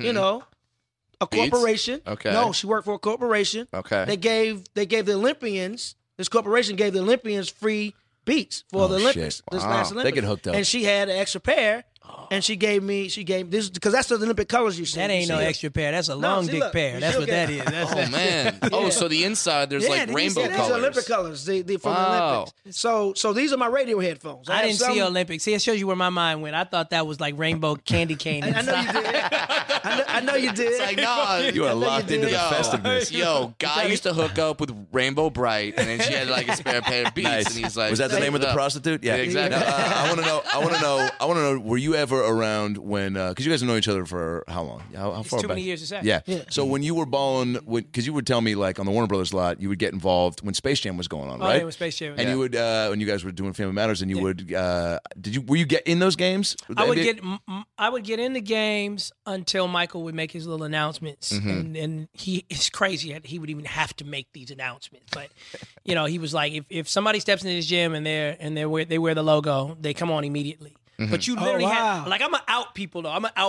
a Beats? corporation. Okay. No, she worked for a corporation. Okay. They gave the Olympians. This corporation gave the Olympians free beats for the Olympics. Shit. This Wow. last They Olympics. get hooked up. And she had an extra pair. And she gave me this because that's the Olympic colors you see. That ain't You no see it. extra pair. That's a No, long see, dick look, pair. you That's should what get- that is. That's Oh man! Oh, so the inside there's like did you rainbow see These colors. are Olympic colors. From the Wow. Olympics. So these are my radio headphones. I have didn't see some- Olympics. See, it shows you where my mind went. I thought that was like rainbow candy cane. I know you did. I know you did. It's like, nah, You are locked into the Yo, festiveness. Yo, guy used to hook up with Rainbow Bright, and then she had like a spare pair of beats, Nice. and he's like, was that the name of the "Up." prostitute? Yeah, Yeah, exactly. Now, I want to know. Were you ever around when? Because you guys have known each other for how long? How far too back? many years to say. Yeah. Yeah. So when you were balling, because you would tell me like on the Warner Brothers lot, you would get involved when Space Jam was going on, Oh, right? yeah, when Space Jam was- And Yeah. you would when you guys were doing Family Matters, and you would were you get in those games? I would get in the games until Michael would make his little announcements, and it's crazy that he would even have to make these announcements. But he was like, if somebody steps into this gym and they wear the logo, they come on immediately. But you literally wow. have like I'm an out people though.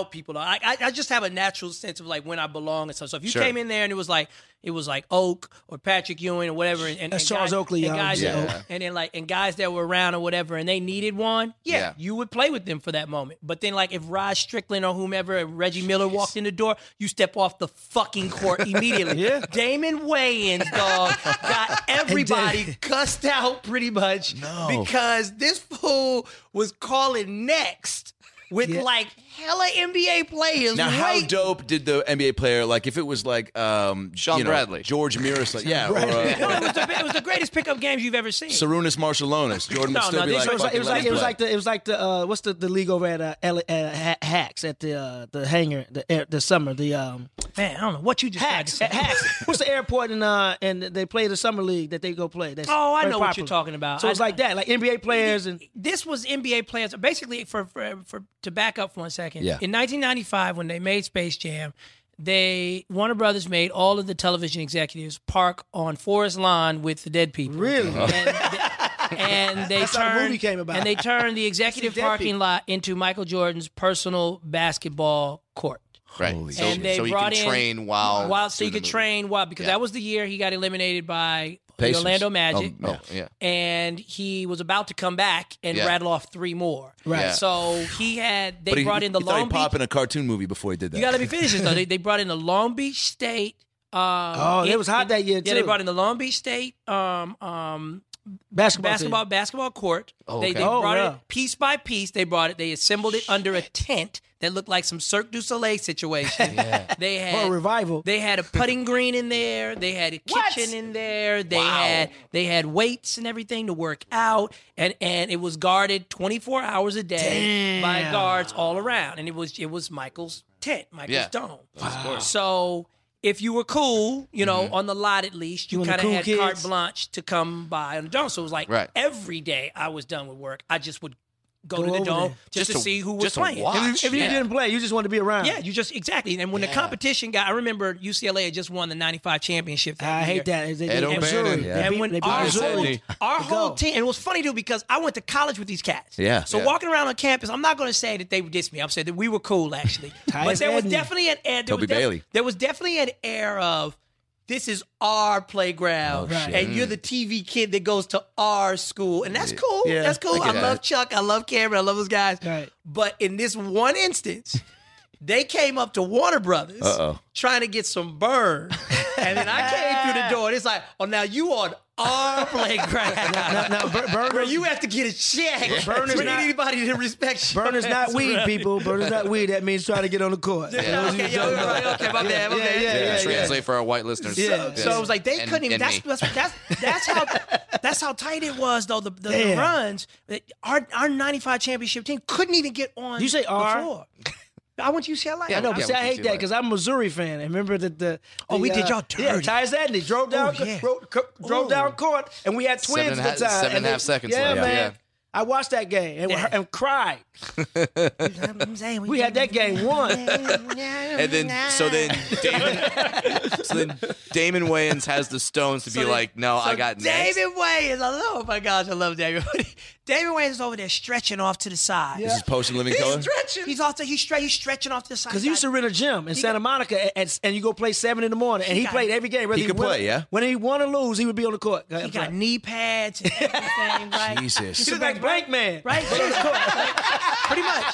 I just have a natural sense of like when I belong and stuff. So if you came in there and it was like Oak or Patrick Ewing or whatever, and That's Charles guys, Oakley, and guys, yeah. that- and then and guys that were around or whatever, and they needed one, Yeah. you would play with them for that moment. But then like if Rod Strickland or whomever, if Reggie Miller walked in the door, you step off the fucking court immediately. Yeah. Damon Wayans, dog, got everybody cussed out pretty much because this fool was calling next with like hella NBA players. Now, how waiting. dope did the NBA player like? If it was like Sean Bradley, George Miros, like yeah, or it was the greatest pickup games you've ever seen. Sarunas Marciulionis, Jordan would No, still no, be this like, was- It was like fucking the what's the league over at Hacks at the hangar the summer Man, I don't know what you just tried to Hacks say. at Hacks. What's the airport and they play the summer league that they go play? That's Oh, I very know what you're popular. talking about. So it's like that, like NBA players and This was NBA players. Basically, for to back up for 1 second. Yeah. In 1995, when they made Space Jam, Warner Brothers made all of the television executives park on Forest Lawn with the dead people. Really? And they That's how the turned movie came about. and they turned the executive See, dead parking people. lot into Michael Jordan's personal basketball court. right? So, And they so you brought can in train while so you doing could the train because Yeah. that was the year he got eliminated by Pacers. the Orlando Magic. Oh, movie. Oh, yeah. And he was about to come back and Yeah. rattle off 3 more. Right. Yeah. So they brought in the he thought Long he'd pop Beach. in a cartoon movie before he did that. You got to be finished though. They brought in the Long Beach State. it was hot that year, Yeah, they too. brought in the Long Beach State basketball. basketball court. They Oh, brought yeah. it piece by piece. They brought it. They assembled it under a tent that looked like some Cirque du Soleil situation. They Or had a revival. They had a putting green in there. They had a kitchen in there. They had weights and everything to work out, and it was guarded 24 hours a day by guards all around. And it was Michael's tent, Michael's dome. So if you were cool, on the lot at least, you and the kind of cool had kids. carte blanche to come by on the dome. So it was like Right. every day I was done with work, I just would go to the over dome there. just to see who was just to playing. watch. If you didn't play, you just wanted to be around. Yeah, you just exactly. And when the competition got, I remember UCLA had just won the '95 championship. That I year. hate that. They Ed did O'Bannon. Missouri. Yeah. They And beat- when they beat our Missouri. whole go. team, and it was funny too because I went to college with these cats. Yeah. So Yeah. walking around on campus, I'm not going to say that they dissed me. I'm saying that we were cool actually. But there was Edney. definitely an air. Toby Bailey. There was definitely an air of. This is our playground, shit. and you're the TV kid that goes to our school, and that's cool. Yeah, That's cool. I I get love that. Chuck. I love Cameron. I love those guys. Right. But in this one instance, They came up to Warner Brothers trying to get some burn. And then I came through the door and it's like, oh, now you on our playground. Now, Burner, you have to get a check. Burner's We not- need anybody to respect you. Burner's not weed, people. Burner's not weed. That means trying to get on the court. Okay, my bad. My bad. Yeah. Translate for our white listeners. Yeah. So it was like they couldn't even. That's how tight it was though. The runs. Our '95 championship team couldn't even get on. You say the R? floor. I went to UCLA. I know, but see, I hate UCLA. that because I'm a Missouri fan. And remember that we did y'all dirty. Yeah, Tyus Edney drove down, drove down court, and we had twins at the time. 7.5 seconds yeah, left. man. Yeah. I watched that game and cried. We had that game won. And then Damon Wayans has the stones to be like, no, I got next. David Wayans. Oh my gosh, I love David. David Wayans is over there stretching off to the side. This is Post in Living Color? He's stretching off to the side. Because he used to rent a gym in Santa Monica, and you go play 7 in the morning, and he played every game. He could play, yeah? When he won or lose, he would be on the court. He got knee pads and everything, right? Jesus. He's like blank man. Right? Pretty much.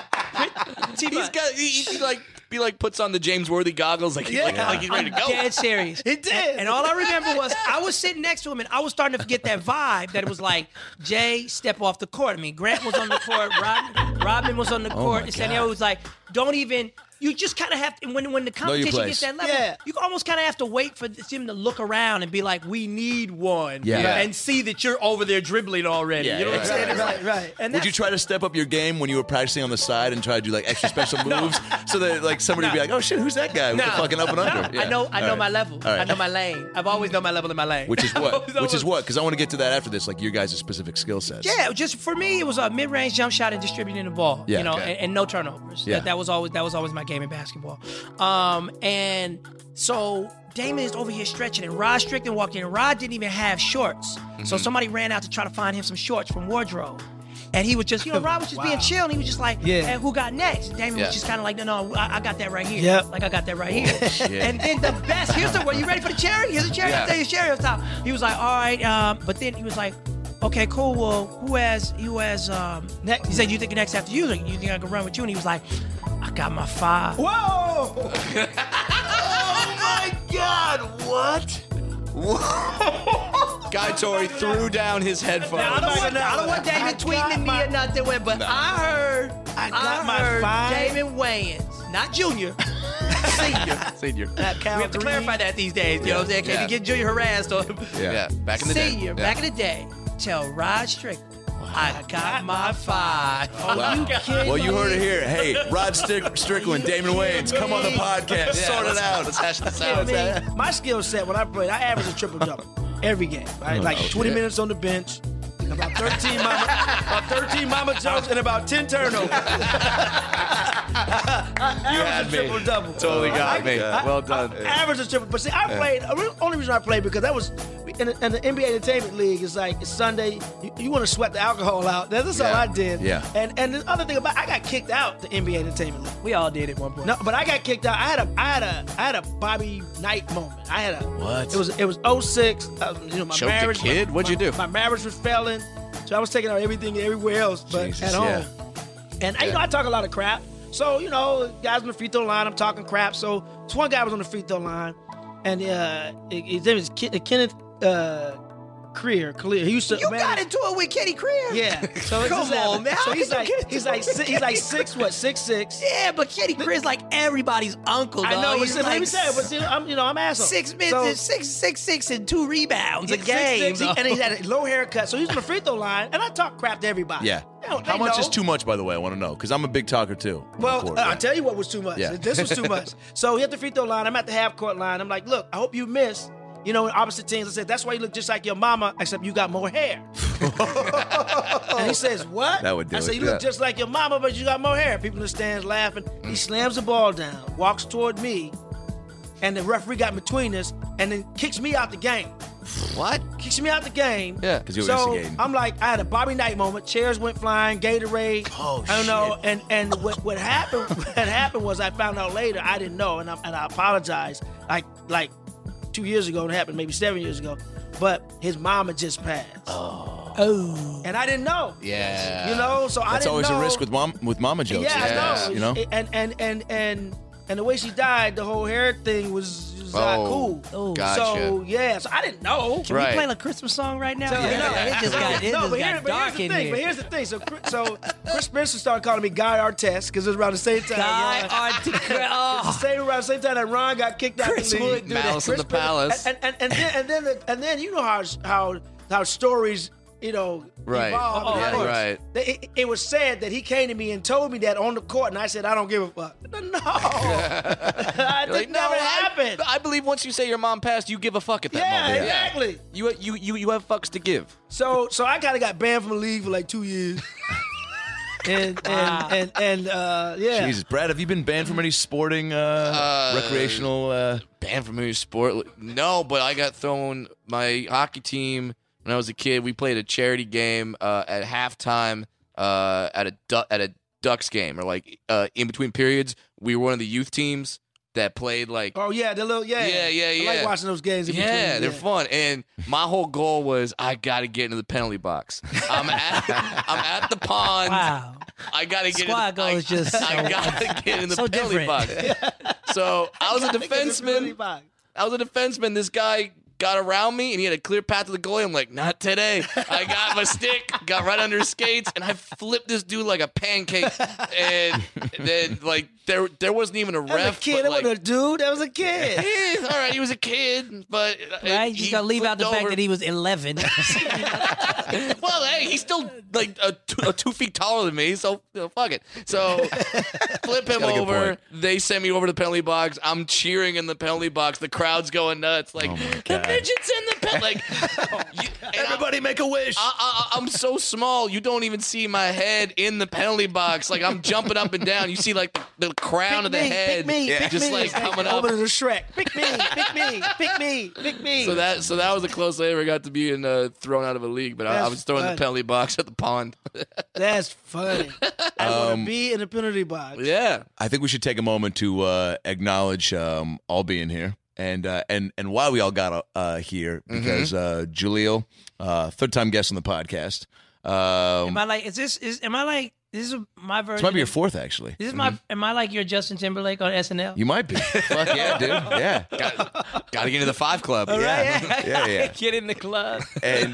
He puts on the James Worthy goggles like he's ready to go. Dead serious. He did. And all I remember was I was sitting next to him and I was starting to forget that vibe that it was like, Jay, step off the court. I mean, Grant was on the court, Rodman was on the court, and Santiago was like, don't even. You just kind of have to, when the competition gets that level, you almost kind of have to wait for him to look around and be like, we need one. And see that you're over there dribbling already. You know what I'm saying? Right. And would you try to step up your game when you were practicing on the side and try to do like extra special moves so that like somebody would be like, oh shit, who's that guy with the fucking up and under? I know my level. I know my lane. I've always known my level in my lane. Which is what? Because I want to get to that after this, like your guys' specific skill sets. Yeah, just for me, it was a mid-range jump shot and distributing the ball. Yeah. You know, and no turnovers. Yeah. That was always my game in basketball. And so Damon is over here stretching, and Rod Strickland walked in. Rod didn't even have shorts, so somebody ran out to try to find him some shorts from wardrobe. And he was just, Rod was just being chill, and he was just like, hey, who got next? And Damon was just kind of like, no, I got that right here. Yep. Like, I got that right here. And then the best, were you ready for the cherry? Here's the cherry. I'll tell you the cherry on top. He was like, all right, but then he was like, okay, cool. Well, who has next? He said, you think next after you? Like, you think I can run with you? And he was like, I got my 5. Whoa! Oh my God! What? Guy Torrey threw down his headphones. Now, I don't want Damon tweeting at me or nothing, but I heard Damon Wayans, not Junior, Senior. We have to clarify that these days. You know what I'm saying? Can't be getting Junior harassed or back in the day. Senior, back in the day. Tell Rod Strickland, I got my 5. Well, you heard it here. Hey, Rod Strickland, Damon Wayans, come on the podcast. Sort it out. Let's hash this out. My skill set when I played, I averaged a triple-double every game. Right? Like 20 minutes on the bench, about 13 mama jokes, and about 10 turnovers. You had me. Triple-double. Totally got me. Well done. Average a triple. But see, I played. The only reason I played because that was in the NBA Entertainment League. It's like it's Sunday. You want to sweat the alcohol out. That's all I did. Yeah. And the other thing about I got kicked out the NBA Entertainment League. We all did at one point. No, but I got kicked out. I had a Bobby Knight moment. I had a what? It was 06. My Choked marriage. a kid? What'd you do? My marriage was failing, so I was taking out everything everywhere else, but at home. And I talk a lot of crap. So, guys on the free throw line, I'm talking crap. So, this one guy was on the free throw line, and his name is Kenneth Creer. He used to. You got into it with Kenny Creer? Yeah. So come on, man. So he's like 6'6". Yeah, but Kenny Creer's like everybody's uncle. I know. He's Let me say it, but I'm asshole. 6 minutes, 6'6" and 2 rebounds a game. And he had a low haircut, so he's on the free throw line, and I talk crap to everybody. Yeah. How much is too much, by the way? I want to know, because I'm a big talker, too. Well, I'll tell you what was too much. Yeah. This was too much. So he at the free throw line. I'm at the half-court line. I'm like, look, I hope you miss. In opposite teams, I said, that's why you look just like your mama, except you got more hair. And he says, what? That would do I said, it. you look just like your mama, but you got more hair. People in the stands laughing. He slams the ball down, walks toward me, and the referee got between us, and then kicks me out the game. What? Kicks me out the game. Yeah. Because you were So instigating. I'm like, I had a Bobby Knight moment. Chairs went flying, Gatorade. Oh, I don't know. shit. And what happened was I found out later. I didn't know, and I apologize. Like 2 years ago, it happened maybe 7 years ago. But his mama just passed. Oh. Oh. And I didn't know. Yeah. You know, so I didn't know. That's always a risk with mama jokes. Yeah, I know. You know? And the way she died, the whole hair thing was not cool. Oh, gotcha. So so I didn't know. Can we play a Christmas song right now? So, It just got dark in here. But here's the thing. So Chris Spencer started calling me Guy Artest because it was around the same time. Guy Artest. Around the same time that Ron got kicked out of the league. Malice in the Palace. And then you know how stories evolve. Right. It was said that he came to me and told me that on the court, and I said, I don't give a fuck. No, that never happened. I believe once you say your mom passed, you give a fuck at that moment. Yeah, exactly. You have fucks to give. So I kind of got banned from the league for like 2 years. And Jesus, Brad, have you been banned from any sporting, recreational? Banned from any sport? No, but I got thrown. My hockey team when I was a kid. We played a charity game at halftime at a Ducks game, or like in between periods. We were one of the youth teams that played like. Oh yeah, the little I like watching those games. In between. They're fun. And my whole goal was I got to get into the penalty box. I'm at the pond. Wow. I got to get. Squad goal is just. I got to get in the penalty different. box. So I was a defenseman. This guy got around me, and he had a clear path to the goalie. I'm like, not today. I got my stick, got right under his skates, and I flipped this dude like a pancake. And then, like, there wasn't even a ref. That was a kid. That wasn't a dude. That was a kid. All right, he was a kid, but right. You just gotta leave out the fact that he was 11. Well, hey, he's still like 2 feet taller than me, so fuck it. So flip him over. They send me over to the penalty box. I'm cheering in the penalty box. The crowd's going nuts. Like, the midget's in the penalty. Like, everybody make a wish. I'm so small, you don't even see my head in the penalty box. Like, I'm jumping up and down. You see like the crown of the head, just like coming up. Over to the Shrek. Pick me, pick me, pick me, pick me. So that was the closest I ever got to being thrown out of a league. But I was throwing the penalty box at the pond. That's funny. I want to be in the penalty box. Yeah. I think we should take a moment to acknowledge all being here. And why we all got here, because Jaleel, third-time guest on the podcast. Am I like? This is my version? This might be your fourth, actually. This is am I like your Justin Timberlake on SNL? You might be. Fuck yeah, dude. Yeah. Got to get into the 5 Club. Yeah. Get in the club. And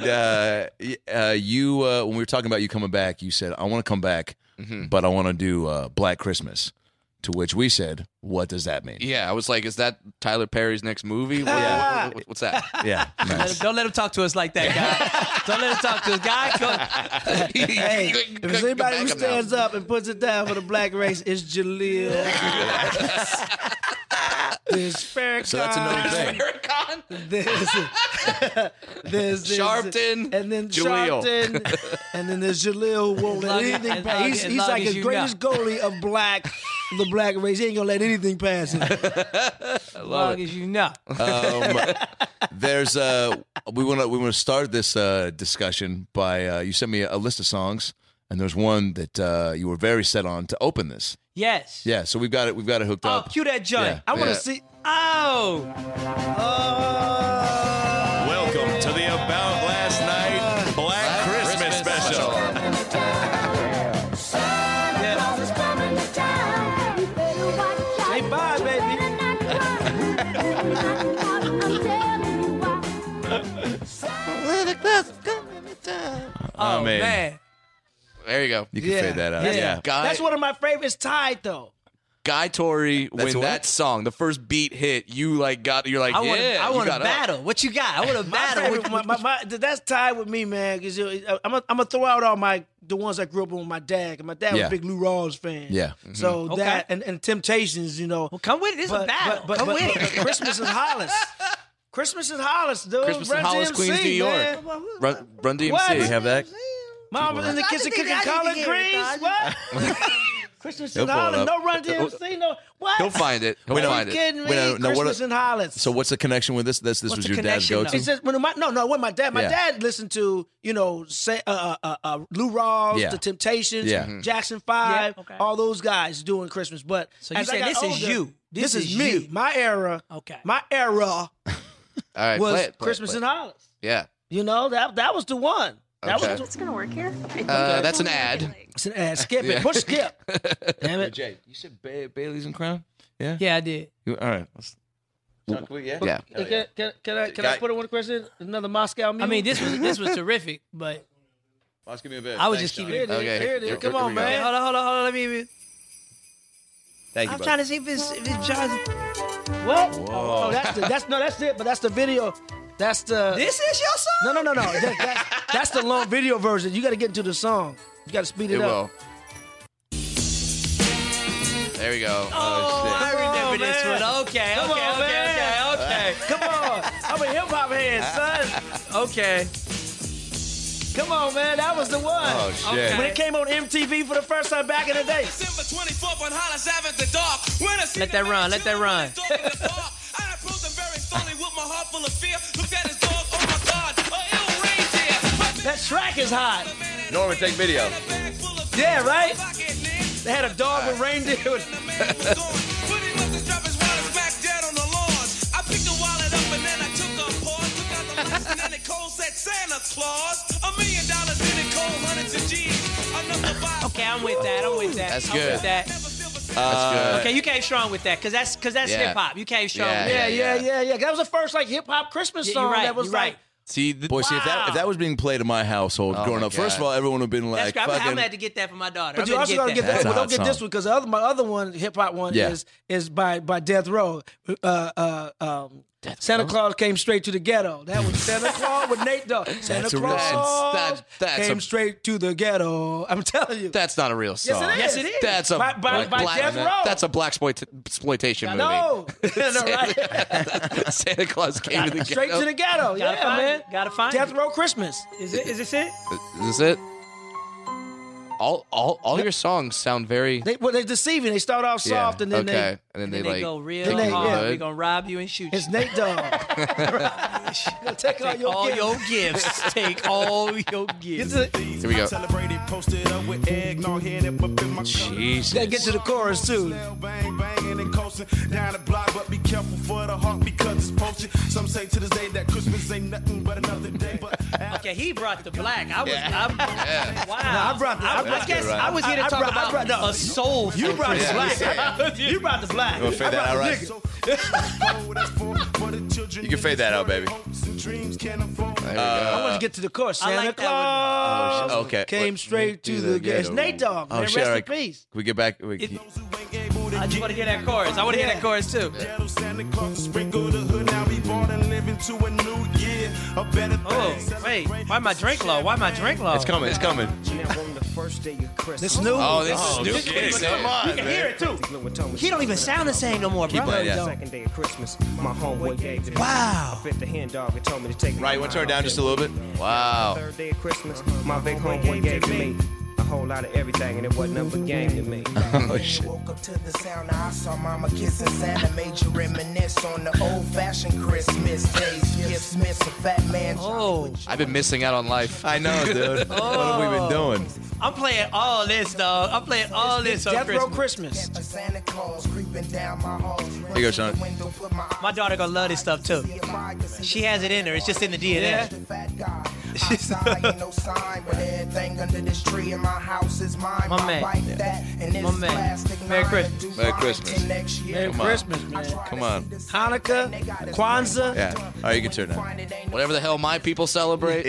you, when we were talking about you coming back, you said, I want to come back, but I want to do Black Christmas. To which we said, what does that mean? Yeah, I was like, is that Tyler Perry's next movie? What's that? Yeah. Nice. Don't let him talk to us like that, guy. Don't let him talk to us. Guy, hey, if there's anybody who stands up and puts it down for the black race, it's Jaleel. There's Farrakhan. So that's another thing. There's Sharpton, and then Jaleel. Sharpton, and then there's Jaleel who won't let anything pass. He's like the greatest goalie of the black race. He ain't gonna let anything pass him. As long as you know. There's we want to start this discussion by you sent me a list of songs, and there's one that you were very set on to open this. Yes. Yeah, so we've got it hooked up. Oh, cue that joint. Yeah. I want to see. Oh. Welcome to the About Last Night Black Christmas special. Hey, bye, baby. Oh, man. There you go. You can fade that out. Yeah. That's one of my favorites tied, though. Guy Torry, when that song, the first beat hit, you're like, I want to battle. What you got? I want to battle. That's tied with me, man. Because I'm gonna throw out all the ones I grew up with my dad. Cause my dad was a big Lou Rawls fan. Yeah. So that and Temptations, Well, come with it. It's a battle. But Christmas in Hollis. Christmas in Hollis, dude. Christmas in Hollis, Queens, New York. Run DMC. What? You have that? Mom in the kitchen cooking collard greens. What? Christmas in Hollis, no Run DMC, no what? He'll find it. Are you kidding me? Christmas in Hollis. So what's the connection with this? This was your dad's go-to? It says when my dad listened to, Lou Rawls, The Temptations, Jackson 5, all those guys doing Christmas. But so you say this is you. This is me. My era. Okay. My era all right, was Christmas in Hollis. Yeah. That was the one. That's gonna work here. That's an ad. It's an ad. Skip it. Push skip. Damn it. Jay, you said Bailey's and Crown? Yeah? Yeah, I did. All right. Yeah? Can I put in one question? Another Moscow Mule? I mean, this was terrific, but Let's give me a bit. I was just keeping it. Okay. Here it is. Come on, we go. man. Hold on. Let me. Thank you, I'm buddy. trying to see if it's John. What? Oh, that's it. But that's the video. That's the. This is your song? No. That's the long video version. You got to get into the song. You got to speed it It up. will. There we go. Oh, I remember this man. one. Okay. Come on, man. Okay. Come on. I'm a hip hop head, son. Okay. Come on, man. That was the one. Oh, shit. When it came on MTV for the first time back in the day. Let that run. That track is hot. Norman, take video. Yeah, right? They had a dog with reindeer. Okay, I'm with that. That's I'm good. with that. That's good. Okay, you came strong with that because that's Yeah. hip hop. You came strong. Yeah. with that. Yeah. That was the first like hip hop Christmas Yeah, song you're right, that was you're like. right. See, Boy, see, if that was being played in my household growing my up, first of God. all, everyone would have been That's like, great. I'm fucking. glad to get that for my daughter. But you also gotta get That's that. a But don't hot get this song. one because my other one, hip hop one, Yeah. is by Death Row. Santa Claus came straight to the ghetto. That was Santa Claus with Nate Dogg. Santa That's a real Claus that's came a- straight to the ghetto. I'm telling you. That's not a real song. Yes, it is. That's a by Death Row. That's a black exploitation movie. No, no, right? Santa Claus came to the Straight ghetto. to the ghetto. Gotta Yeah, find man. it. Gotta find Death it. Row Christmas. Is this it? Is this it? All your songs sound very They're deceiving. They start off soft and then okay, and then Then they they go like real Then they- hard. yeah. We're gonna rob you and shoot it's you. Nate Dogg. Take all Take your all gifts. your gifts. Take all your gifts. here we go. Celebrated, posted up with eggnog, head up in my Jesus. Gotta get to the chorus too. bang, banging and coasting down the block, but be careful for the heart because it's poaching. Some say to this day that Christmas ain't nothing but another day. But Okay, he brought the black. Wow. No, I brought the- I guess I was here to I talk brought- about no. a soul. You brought the Yeah. black. You brought the black. You want to fade that out, right? You can fade that out, baby. I want to get to the chorus. I Santa like that one. Claus Oh, okay. came straight to the ghetto. It's Nate Dogg. Oh, Man, shit. rest All in right. peace. Can we get back? I just want to hear that chorus. I want to hear that chorus too. Santa Claus sprinkle the hood, now we born and living to a new year. A better Oh, thing. wait. Why my drink low? It's coming. It's coming. This new. Oh, this is new. Come on, You can hear it too. He don't even sound the same no more, bro. playing, yeah. Second day of Christmas, my homeboy gave it. Wow. I fit the hand dog and told me to take it. Right, you want to turn it down just a little bit? Wow. Third day of Christmas, my big homeboy gave to me a whole lot of everything, and it wasn't nothing but game to me. Oh, shit. Woke up to the sound, I saw Mama kissing Santa, made you reminisce on the old-fashioned Christmas days. Gifts miss a fat man. Oh, I've been missing out on life. I know, dude. What have we been doing? I'm playing all this, dog. I'm playing all this on Death Row Christmas. Christmas. Santa Claus creeping down my hall. Here you go, son. My daughter gonna love this stuff too. She has it in her. It's just in the DNA. No sign, but everything under this tree in my house is mine. My man. Bike that, and this My man. plastic Merry nine Christmas. do Merry mine Christmas. till next year. Merry Come on. Christmas, man. Come on. Hanukkah, Kwanzaa. Yeah. All right, you can turn it down. Whatever the hell my people celebrate.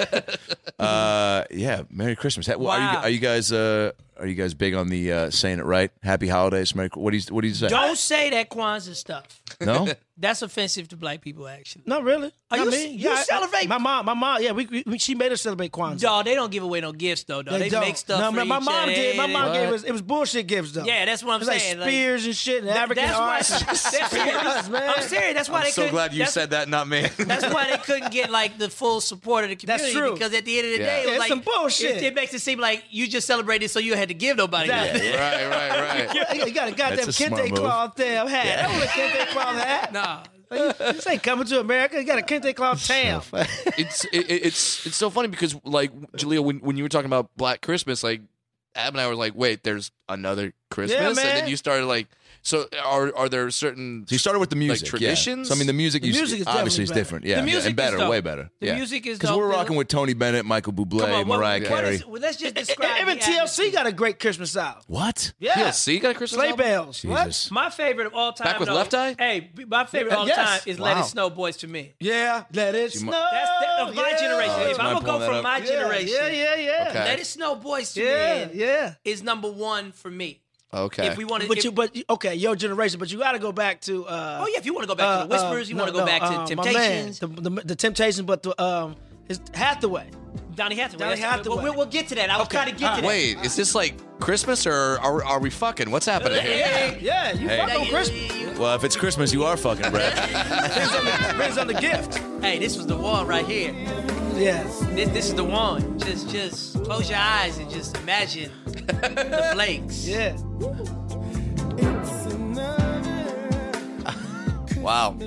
Yeah. Merry Christmas. Well, Wow. are you guys big on the saying it right? Happy holidays. Merry. What do you say? Don't say that Kwanzaa stuff. No. That's offensive to black people, actually. Not really. Are I you- mean, you yeah, celebrate- My mom. Yeah, she made us celebrate Kwanzaa. Dog, they don't give away no gifts though. They don't. make stuff No, for my each mom other. did. My mom What? gave us. It was bullshit gifts though. Yeah, that's what I'm It was saying. like spears and shit and African That's why. arts. That's serious. man. I'm serious. That's why I'm they so couldn't. glad you that's- said that, not me. That's why they couldn't get like the full support of the That's community. true. Because at the end of the Yeah. day, it was It's like some bullshit. It makes it seem like you just celebrated so you had to give nobody. Exactly. nothing. right. You got a goddamn That's a smart kente move. cloth damn hat. That was a kente cloth hat. Nah. This ain't coming to America. You got a kente cloth tam. It's so funny because like Jaleel, when you were talking about Black Christmas, like Ab and I were like, wait, there's another Christmas, Yeah, and man. then you started like So are there certain? So you started with the music, like traditions? Yeah. So I mean, the music is obviously is different. Yeah, The music and better, is dope. way better. The music is because dope. we're rocking with Tony Bennett, Michael Bublé, Mariah Carey. Let's just describe. Even the TLC atmosphere. got a great Christmas album. What? Yeah. TLC got a Christmas Sleigh album? bells. Jesus. My favorite of all time. Back with though, Left Eye? Hey, my favorite of all Yes. time is Let Wow. It Snow, Boys to Me. Yeah. Let it snow. That's of my yeah. generation. Oh, If that's I'm my gonna go pulling that from up. my generation, Yeah. Okay. Let It Snow, Boys to Yeah. Me Yeah. is number one for me. Okay. If we want But to, okay, your generation. But you got to go back to. oh yeah, if you want to go back to the Whispers, you want to go back to my man, Temptations, the Temptations, but his Hathaway. Donny Hathaway. Donny Hathaway. But we'll get to that. I was trying to get to that. Wait, is this like Christmas or are we fucking? What's happening here? Yeah, you fuck on Christmas. Well, if it's Christmas, you are fucking, Brad. Depends on the gift. Hey, this was the one right here. Yes. This is the one. Just close your eyes and just imagine the flakes. Yeah. Wow.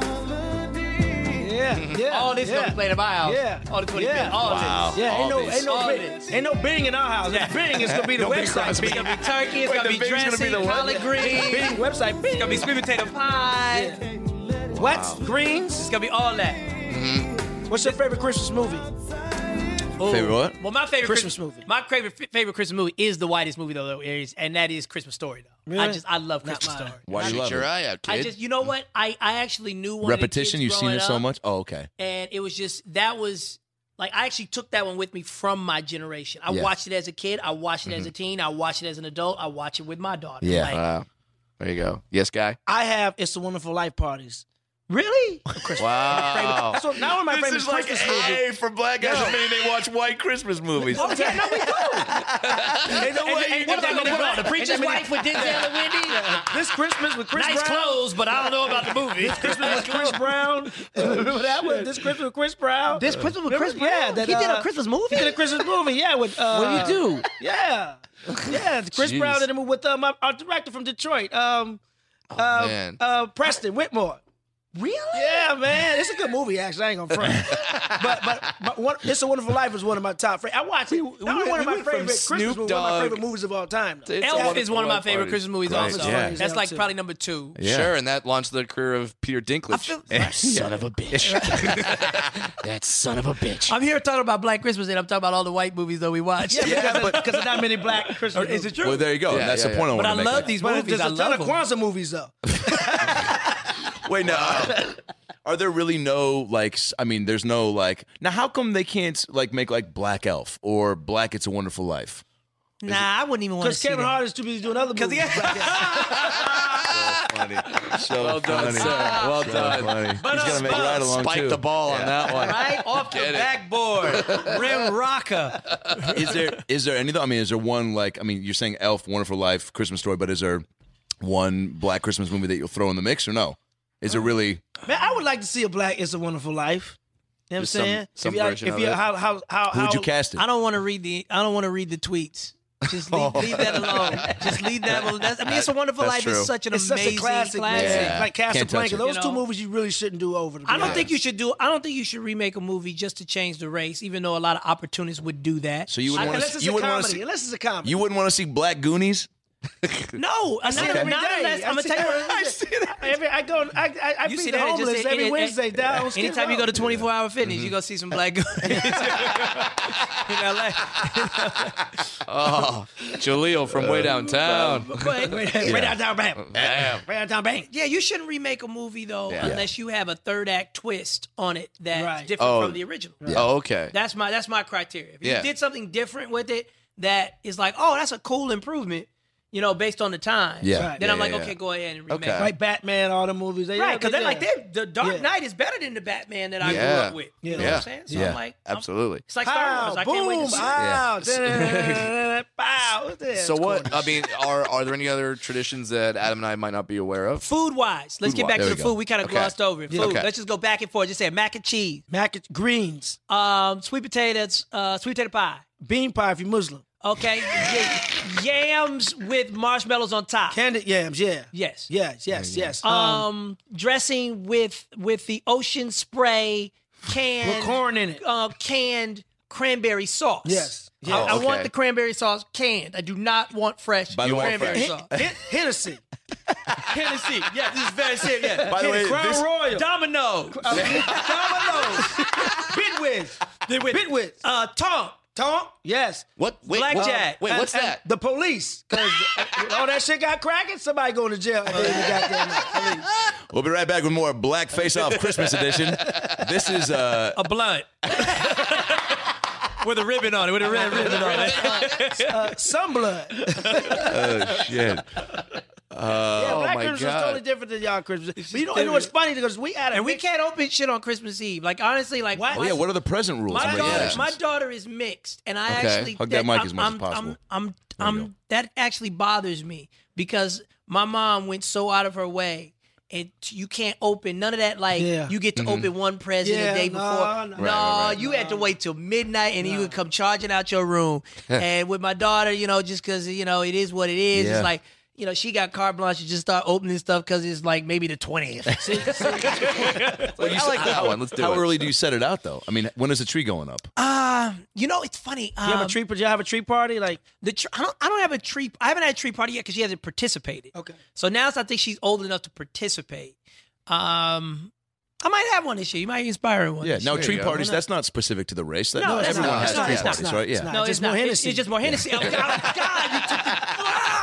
Yeah. All this gonna be played at my house. Yeah. All this gonna be Yeah. all Wow. this. Yeah, All this. ain't no Bing in our house. If Bing, it's gonna be the website. It's gonna be turkey. It's gonna be dressing. Collard greens. Bing website. Bing. It's gonna be sweet potato pie. What? Greens? It's gonna be all that. What's your favorite Christmas movie? Oh. Favorite what? Well, my favorite Christmas movie. My favorite Christmas movie is the whitest movie though, and that is Christmas Story though. Really? I love Christmas Story. Why do you Shoot love your it? eye out, kid. I just, you know what? I actually knew one Repetition. of the You've kids seen it growing so up, much. Oh, okay. and it was just that was like I actually took that one with me from my generation. I Yeah. watched it as a kid. I watched it as a teen. I watched it as an adult. I watch it with my daughter. Yeah. Like, Wow. There you go. Yes, guy. I have It's a Wonderful Life parties. really? Wow. That's now one of my favorite Christmas movies. for black guys admitting they watch white Christmas movies. Oh yeah, no, we do. Ain't no way The Preacher's Wife with Denzel and Wendy. This Christmas with Chris Nice Brown. clothes, but I don't know about the movie. Christmas with Chris Brown. Remember that one? This Christmas with Chris Brown. This Christmas with Chris Remember? Yeah, Brown? that, He did a Christmas movie? He did a Christmas movie. Yeah, with What do you do? Yeah, yeah. Chris Jeez. Brown did a movie with our director from Detroit, man. Preston Whitmore. Really? Yeah, man, it's a good movie. Actually, I ain't gonna front. but It's a Wonderful Life is one of my top favorite. I watch it. Not one of my went from favorite Christmas Snoop movies. One of my Dogg favorite movies of all time. Though. It's a Elf Wonderful is one of my Life favorite party. Christmas movies Right, also. yeah. That's like probably number 2. Yeah. Sure, and that launched the career of Peter Dinklage. Son of a bitch. That son of a bitch. I'm here talking about Black Christmas and I'm talking about all the white movies that we watch. Yeah, because there's not many black Christmas movies. Is it true? Well, there you go. Yeah, That's yeah, the point I But want I to make. love these But movies. there's I a ton love of them. Kwanzaa movies though. Wait, no. Are there really no there's no like now? How come they can't like make like Black Elf or Black It's a Wonderful Life? Nah, I wouldn't even want to Because see Kevin that. Hart is too busy doing other movies. Funny, so Well done, funny. sir. Well So done. funny. He's gonna make right along Spike too. the ball on that one. Right off the Get it. backboard, rim rocker. Is there any? I mean, is there one like? I mean, you're saying Elf, Wonderful Life, Christmas Story, but is there one Black Christmas movie that you'll throw in the mix or no? Is there really? Man, I would like to see a Black It's a Wonderful Life. You know what I'm Just some- saying? some If you- version if of you- it. Who would you cast it? I don't want to read the tweets. Just leave that alone. Just leave that alone. It's a Wonderful That's Life true. is such an It's amazing such a classic, man. Yeah. Like Can't touch Casablanca. it. Those You two know? movies you really shouldn't do over. To be I don't honest. think you should do. I don't think you should remake a movie just to change the race, even though a lot of opportunists would do that. So you wouldn't want Unless to? it's You a wouldn't want to comedy. see? Unless it's a comedy. You wouldn't want to see Black Goonies? No, not see it every not day. unless I'm gonna tell you. I see that. I You feed see the that homeless just every and- Wednesday down. Skid Anytime you Row. go to 24-hour fitness, you go see some Black Goonies in LA. Oh, Jaleel from way downtown. Right downtown, bam. Damn. Right downtown, bang. Yeah, you shouldn't remake a movie though unless you have a third act twist on it that's Right. different from the original. Oh, okay. That's my criteria. If you Yeah. did something different with it that is like, oh, that's a cool improvement, based on the time. Yeah. Then I'm Yeah, like, yeah, okay, yeah. go ahead and remake. Okay. it. Like Batman, all the movies. Right, because they're like, yeah. the Dark Yeah. Knight is better than the Batman that I grew Yeah. up with. You know what I'm saying? So Yeah. I'm like, Absolutely. it's like Star Wars. I can't wait to see it. Bow. Bow. So what? I mean, are there any other traditions that Adam and I might not be aware of? Food wise, let's get back There to we the go. food. We kind of Okay. glossed over it. Yeah. Food. Okay. Let's just go back and forth. Just say mac and cheese, Greens. sweet potatoes, sweet potato pie. Bean pie if you're Muslim. Okay, yams with marshmallows on top. Candied yams, yeah. Yes. Yes. Dressing with the Ocean Spray canned With corn in it. Canned cranberry sauce. Yes. I okay. want the cranberry sauce canned. I do not want fresh By the way, cranberry fresh. sauce. Hennessy. Hennessy. Yeah, this is very serious. Yeah. By the way, Crown Royal. Domino's. Domino's. Bitwitz. Tonk. Yes. What? Wait, Blackjack. Wait, what's that? The police. Because all that shit got cracking, somebody going to jail. And then the goddamn police. We'll be right back with more Black Face Off Christmas edition. This is a blunt. With a ribbon on it. With a red ribbon on it. Some blood. Oh, shit. Black Christmas is totally different than y'all Christmas. But you know what's funny? Because we can't open shit on Christmas Eve. Like, honestly, like... What? What are the present rules? My daughter is mixed, and I actually... Hug that mic as much as possible. That actually bothers me because my mom went so out of her way. And you can't open none of that. Like you get to open one present the day before. No, you had to wait till midnight, and you would come charging out your room. And with my daughter, just because it is what it is. It's like she got carte blanche to just start opening stuff because it's like maybe the 20th. Well, I like that one. Let's do it. How early do you set it out, though? I mean, when is the tree going up? It's funny. You have a tree? Do you have a tree party? Like I don't have a tree. I haven't had a tree party yet because she hasn't participated. Okay. So now I think she's old enough to participate. I might have one this year. You might inspire one. Yeah. No, tree parties. That's not specific to the race. No, everyone has tree parties, right? Yeah. No, it's not. It's just more Hennessy. Oh God! You took the.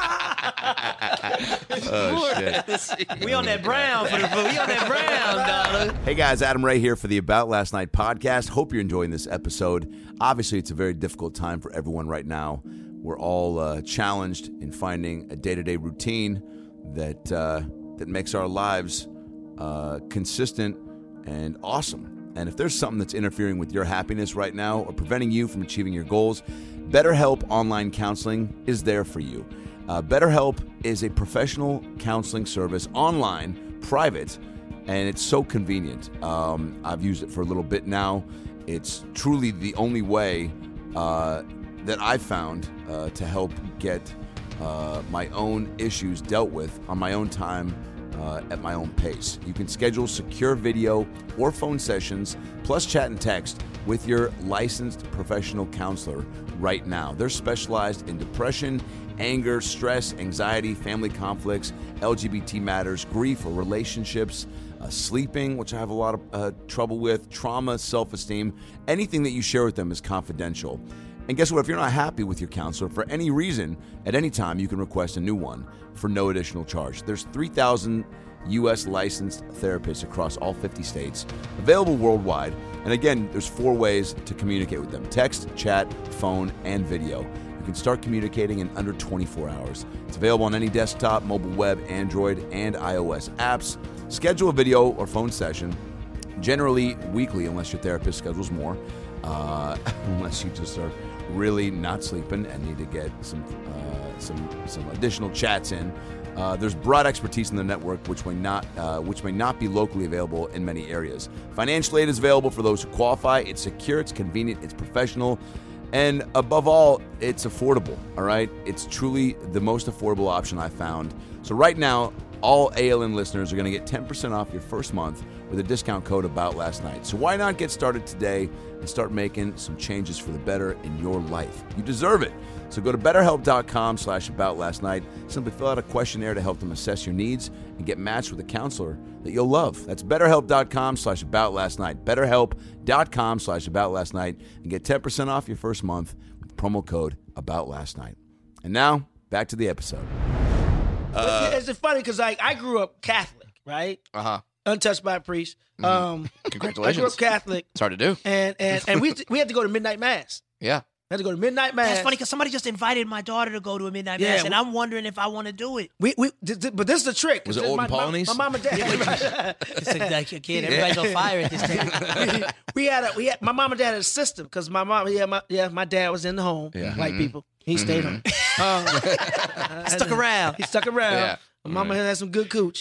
Oh shit. We on that brown for the food. We on that brown, darling. Hey guys, Adam Ray here for the About Last Night podcast. Hope you're enjoying this episode. Obviously, it's a very difficult time for everyone right now. We're all challenged in finding a day-to-day routine that makes our lives consistent and awesome. And if there's something that's interfering with your happiness right now or preventing you from achieving your goals, BetterHelp Online Counseling is there for you. BetterHelp is a professional counseling service, online, private, and it's so convenient. I've used it for a little bit now. It's truly the only way that I've found to help get my own issues dealt with on my own time at my own pace. You can schedule secure video or phone sessions, plus chat and text with your licensed professional counselor right now. They're specialized in depression, anger, stress, anxiety, family conflicts, LGBT matters, grief or relationships, sleeping, which I have a lot of trouble with, trauma, self-esteem. Anything that you share with them is confidential. And guess what? If you're not happy with your counselor for any reason, at any time, you can request a new one for no additional charge. There's 3,000 U.S. licensed therapists across all 50 states, available worldwide. And again, there's 4 ways to communicate with them: text, chat, phone, and video. You can start communicating in under 24 hours. It's available on any desktop, mobile web, Android, and iOS apps. Schedule a video or phone session, generally weekly, unless your therapist schedules more, unless you just are really not sleeping and need to get some additional chats in. There's broad expertise in the network, which may not be locally available in many areas. Financial aid is available for those who qualify. It's secure, it's convenient, it's professional, and above all, it's affordable. All right, it's truly the most affordable option I've found. So right now, all ALN listeners are going to get 10% off your first month with a discount code AboutLastNight. So why not get started today and start making some changes for the better in your life? You deserve it. So go to BetterHelp.com/AboutLastNight. Simply fill out a questionnaire to help them assess your needs and get matched with a counselor that you'll love. That's BetterHelp.com/AboutLastNight. BetterHelp.com/AboutLastNight and get 10% off your first month with promo code AboutLastNight. And now, back to the episode. It's funny because I grew up Catholic, right? Untouched by a priest. Congratulations. I grew up Catholic. It's hard to do. And we had to go to midnight mass. Yeah. I had to go to midnight mass. That's funny because somebody just invited my daughter to go to a midnight mass, and I'm wondering if I want to do it. But this is the trick. Was it Old and Polonies? My mom and dad. It's like a kid. Everybody's on fire at this time. we had my mom and dad had a system because my dad was in the home. Yeah. White people. He stayed home. Stuck around. He stuck around. Yeah. My mama had some good cooch.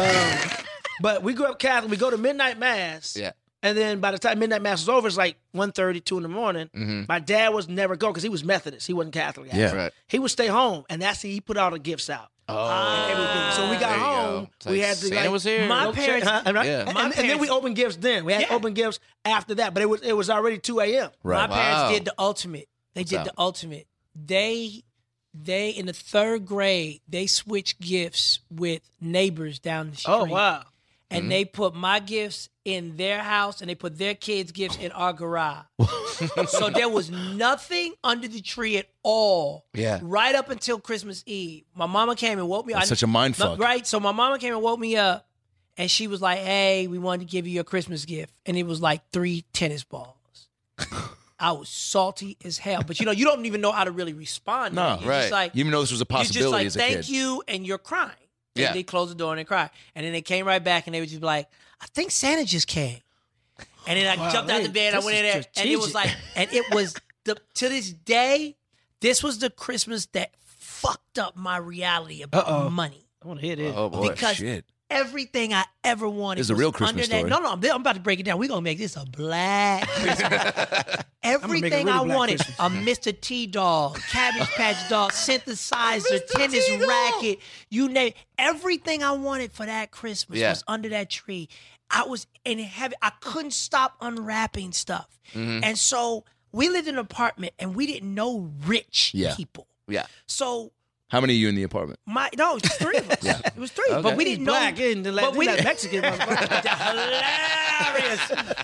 But we grew up Catholic. We go to midnight mass. Yeah. And then by the time midnight mass was over, it's like 1:30, 2 in the morning. My dad was never go because he was Methodist. He wasn't Catholic. Yeah. Right. He would stay home, and he put all the gifts out. And everything. So when we got there you home, go. we had to Santa was here. My parents, and then we opened gifts. Then we had open gifts after that, but it was already 2 a.m. Right. My parents did the ultimate. They did the ultimate. They they in the 3rd grade, they switched gifts with neighbors down the street. Oh, wow. And they put my gifts in their house, and they put their kids' gifts in our garage. So there was nothing under the tree at all. Yeah. Right up until Christmas Eve. My mama came and woke me up. That's such a mind fuck. Right? So my mama came and woke me up, and she was like, hey, we wanted to give you your Christmas gift. And it was like 3 tennis balls. I was salty as hell. But, you don't even know how to really respond. No, You're right. just like, you even know this was a possibility as a kid. thank you, and you're crying. And Yeah. they closed the door and they cried. And then they came right back and they would just be like, I think Santa just came. And then I jumped out the bed, I went in there, and it was like, and it was, to this day, this was the Christmas that fucked up my reality about money. I want to hear this. Oh, boy. Because Shit. everything I ever wanted This is a was real Christmas under that. story. No, I'm about to break it down. We're going to make this a black Christmas. Everything really I black wanted, Christmas. a Mr. T doll, Cabbage Patch doll, synthesizer, tennis racket, you name it. Everything I wanted for that Christmas was under that tree. I was in heaven. I couldn't stop unwrapping stuff. And so we lived in an apartment and we didn't know rich people. Yeah. So How many of you in the apartment? no, it was 3 of us. It was 3, Okay. but we didn't know. Black and but we not Mexican. hilarious.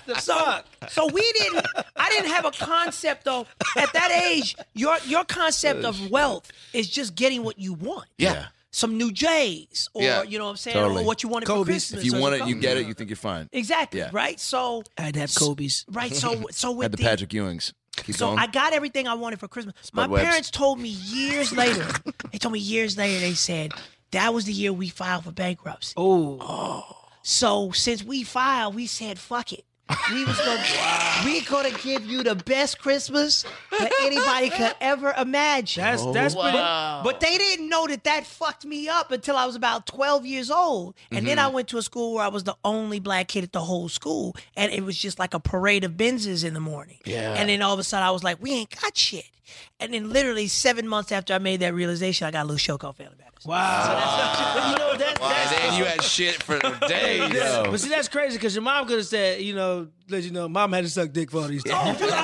So we didn't. I didn't have a concept though. At that age, your concept of wealth is just getting what you want. Yeah. Some new J's, or you know what I'm saying, Totally. or what you wanted for Christmas. If you or want it, some you Kobe. get it. You think you're fine. Exactly. Yeah. Right. So I'd have Kobe's. right. So with Had the Patrick Ewings. Keep so going. I got everything I wanted for Christmas. My Webbs. parents told me years later. They said that was the year we filed for bankruptcy. Oh. So since we filed, we said fuck it. We gonna give you the best Christmas that anybody could ever imagine. That's pretty. But they didn't know that fucked me up until I was about 12 years old. And then I went to a school where I was the only black kid at the whole school. And it was just like a parade of Benzes in the morning. Yeah. And then all of a sudden I was like, we ain't got shit. And then literally 7 months after I made that realization, I got a little show called Family Matters. Wow. You know, And then you had shit for days. But see, that's crazy because your mom could have said, let you know, mom had to suck dick for all these times. But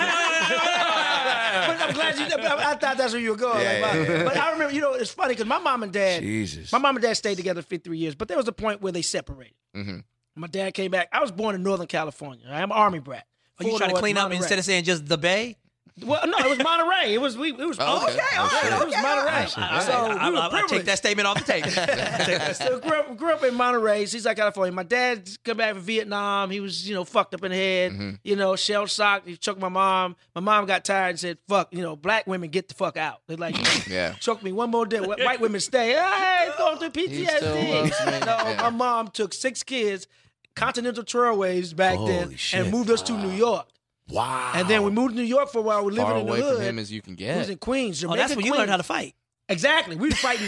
I'm glad I thought that's where you were going. But I remember, it's funny because my mom and dad stayed together 53 years, but there was a point where they separated. My dad came back. I was born in Northern California. I'm an Army brat. Are you trying to clean up instead of saying just the Bay? Well, no, it was Monterey. It was Okay. It was Monterey. I'll take that statement off the table. So grew up in Monterey, Seaside, California. My dad come back from Vietnam. He was, fucked up in the head, shell shocked. He choked my mom. My mom got tired and said, fuck, black women get the fuck out. They're like, choke me one more day. White women stay. Hey, going through PTSD. My mom took 6 kids, Continental Trailways back then, and moved us to New York. Wow. And then we moved to New York for a while. We lived Far in the away hood. from him as you can get. We was in Queens, Jamaican That's when you Queens. learned how to fight. Exactly. We was fighting.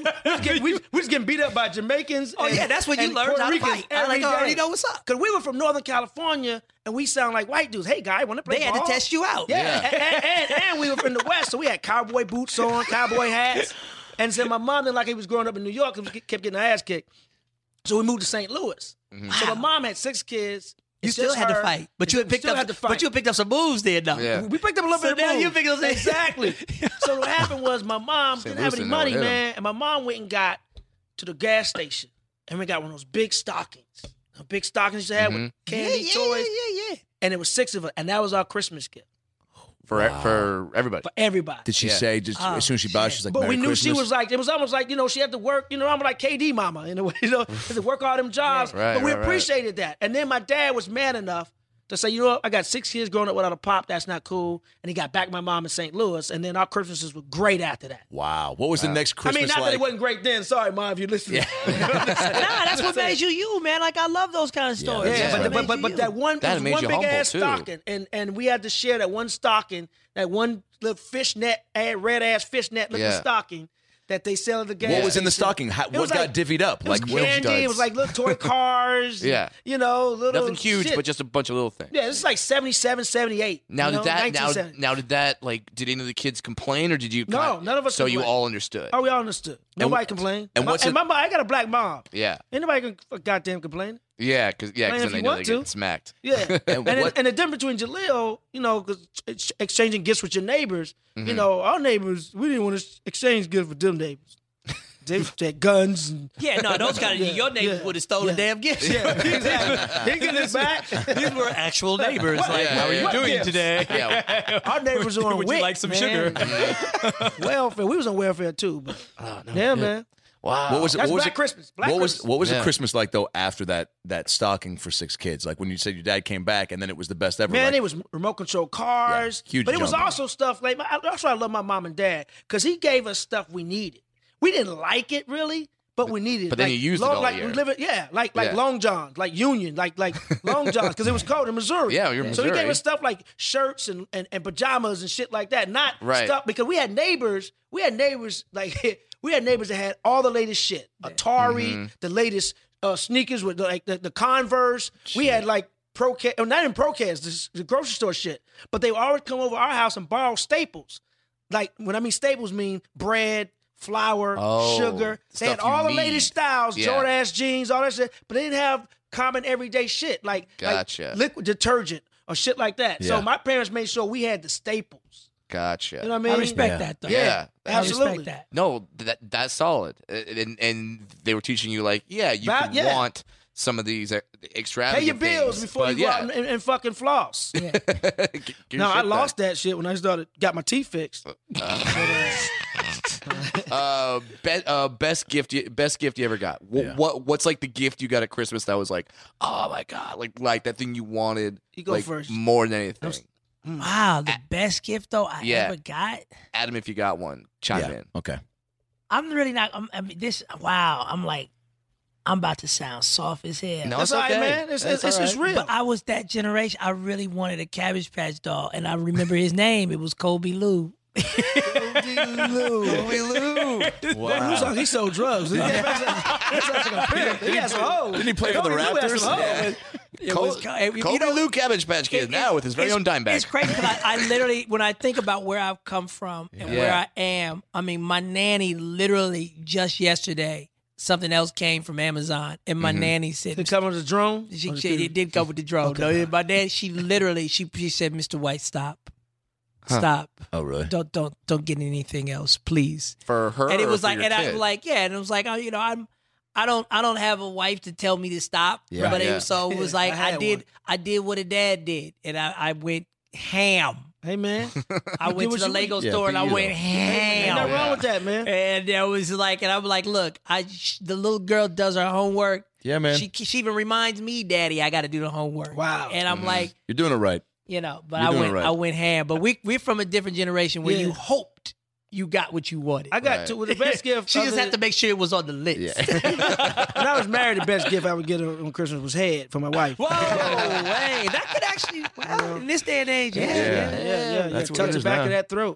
We was getting beat up by Jamaicans. That's when you and learned Puerto how to Ricans fight. I every already day. know what's up. Because we were from Northern California, and we sound like white dudes. Hey, guy, want to play They had ball? to test you out. Yeah. And we were from the West, so we had cowboy boots on, cowboy hats. And so my mom didn't like he was growing up in New York because we kept getting our ass kicked. So we moved to St. Louis. So my mom had 6 kids. You It's still just had to her. fight, but you had picked Still up. had to fight. But you picked up some moves then, though. Yeah. We picked up a little So bit of now moves. you picked up some- Exactly. So what happened was my mom didn't have any Louis money, didn't know man, and my mom went and got to the gas station, and we got one of those big stockings. The big stockings you had with candy, toys. Yeah. And it was 6 of us, and that was our Christmas gift For everybody. for everybody. Did she say just as soon as she bought, she's like, But Merry we knew Christmas? she was like, it was almost like, she had to work, I'm like KD mama, in a way, had to work all them jobs. Right, but we right. appreciated that. And then my dad was man enough to say, I got 6 kids growing up without a pop, that's not cool. And he got back my mom in St. Louis, and then our Christmases were great after that. Wow. What was the next I Christmas mean, not like? that it wasn't great then. Sorry, Mom, if you're listening. That's what made you, man. Like I love those kind of stories. Yeah, That's what made but you. that one, That it was made one you big humble, ass too. stocking, and we had to share that one stocking, that one little fishnet, red ass fishnet looking stocking that they sell at the gas. What was in the station. stocking? It What was got like- divvied up? It was candy. It was like little toy cars. Yeah. Little Nothing huge, shit. but just a bunch of little things. Yeah, this is like 77, 78. Now did that 1970. now did that did any of the kids complain or did you No, none of us So you complained. all understood. Oh, we all understood. Nobody complained. and what's my mom, I got a black mom. Yeah. Ain't nobody can goddamn complain. Yeah, because then they know they get smacked. Yeah, and the difference between Jaleel, because exchanging gifts with your neighbors, our neighbors, we didn't want to exchange gifts with them neighbors. They had guns. And, those kind of your neighbors would have stolen damn gifts. Yeah, exactly. He get his back. These were actual neighbors. How are you doing today? Yeah. Our neighbors were on Would WIC, you like some sugar? Welfare. We was on welfare too, but man. Wow. What was it? That's What was Black it? Christmas. Black What Christmas. was the Christmas like though after that stocking for 6 kids? Like when you said your dad came back and then it was the best ever. Man, like, it was remote control cars. Huge but it was jump. also stuff like that's why I love my mom and dad because he gave us stuff we needed. We didn't like it really, but we needed it. But then you used it all year. Like Long Johns, like Union, like Long Johns, because it was cold in Missouri. Yeah, you're in So he Missouri. gave us stuff like shirts and pajamas and shit like that. Not stuff because we had neighbors like we had neighbors that had all the latest shit. Atari, the latest sneakers with the Converse. We had like Procast, not even Procast, the grocery store shit. But they would always come over our house and borrow staples. Like when I mean staples, mean bread, flour, sugar. They had all the latest styles, Jordache jeans, all that shit. But they didn't have common everyday shit like liquid detergent or shit like that. So my parents made sure we had the staples. Gotcha. You know what I mean? I respect that, though. Yeah. Absolutely. I respect that. No, that's solid. And they were teaching you like, you want some of these extravagant Pay your bills things, before you go out and fucking floss. Yeah. No, I lost that shit when I got my teeth fixed. Best gift you ever got. What's like the gift you got at Christmas that was like, oh my god, like that thing you wanted. You go first. More than anything. Wow, the best gift though I ever got. Adam, if you got one, chime in. Okay. I'm really not. I'm like, I'm about to sound soft as hell. No, That's it's okay, all right, man. It's real. But I was that generation. I really wanted a Cabbage Patch doll, and I remember his name. It was Kobe Lou. Kobe Lou. Wow. He sold drugs. He had some hoes. Didn't he play for the Raptors? Kobe Lou Cabbage Patch Kid now with his very own dime bag. It's crazy because I literally, when I think about where I've come from and where I am, I mean, my nanny literally just yesterday, something else came from Amazon, and my nanny said, Did it come with a drone? It did come with the drone. Okay. No, my dad, she said, Mr. White, stop. Stop. Oh, really? Don't get anything else, please. For her, and it was or like, for your and kid? I was like, and it was like, I don't have a wife to tell me to stop. Yeah. But Yeah. it was like I did what a dad did, and I went ham. Hey, man. I went to the Lego store and I went ham. Ain't nothing wrong with that, man. And there was like, and I'm like, look, the little girl does her homework. Yeah, man. She even reminds me, Daddy, I got to do the homework. Wow. And I'm like, You're doing it right. but You're doing it right. I went ham. But we're from a different generation where you hoped you got what you wanted. I got with the best gift. She just had to make sure it was on the list. When I was married, the best gift I would get on Christmas was head for my wife. Whoa, hey, that could actually, in this day and age, Yeah. That's what Touch it the is back now. of that throat.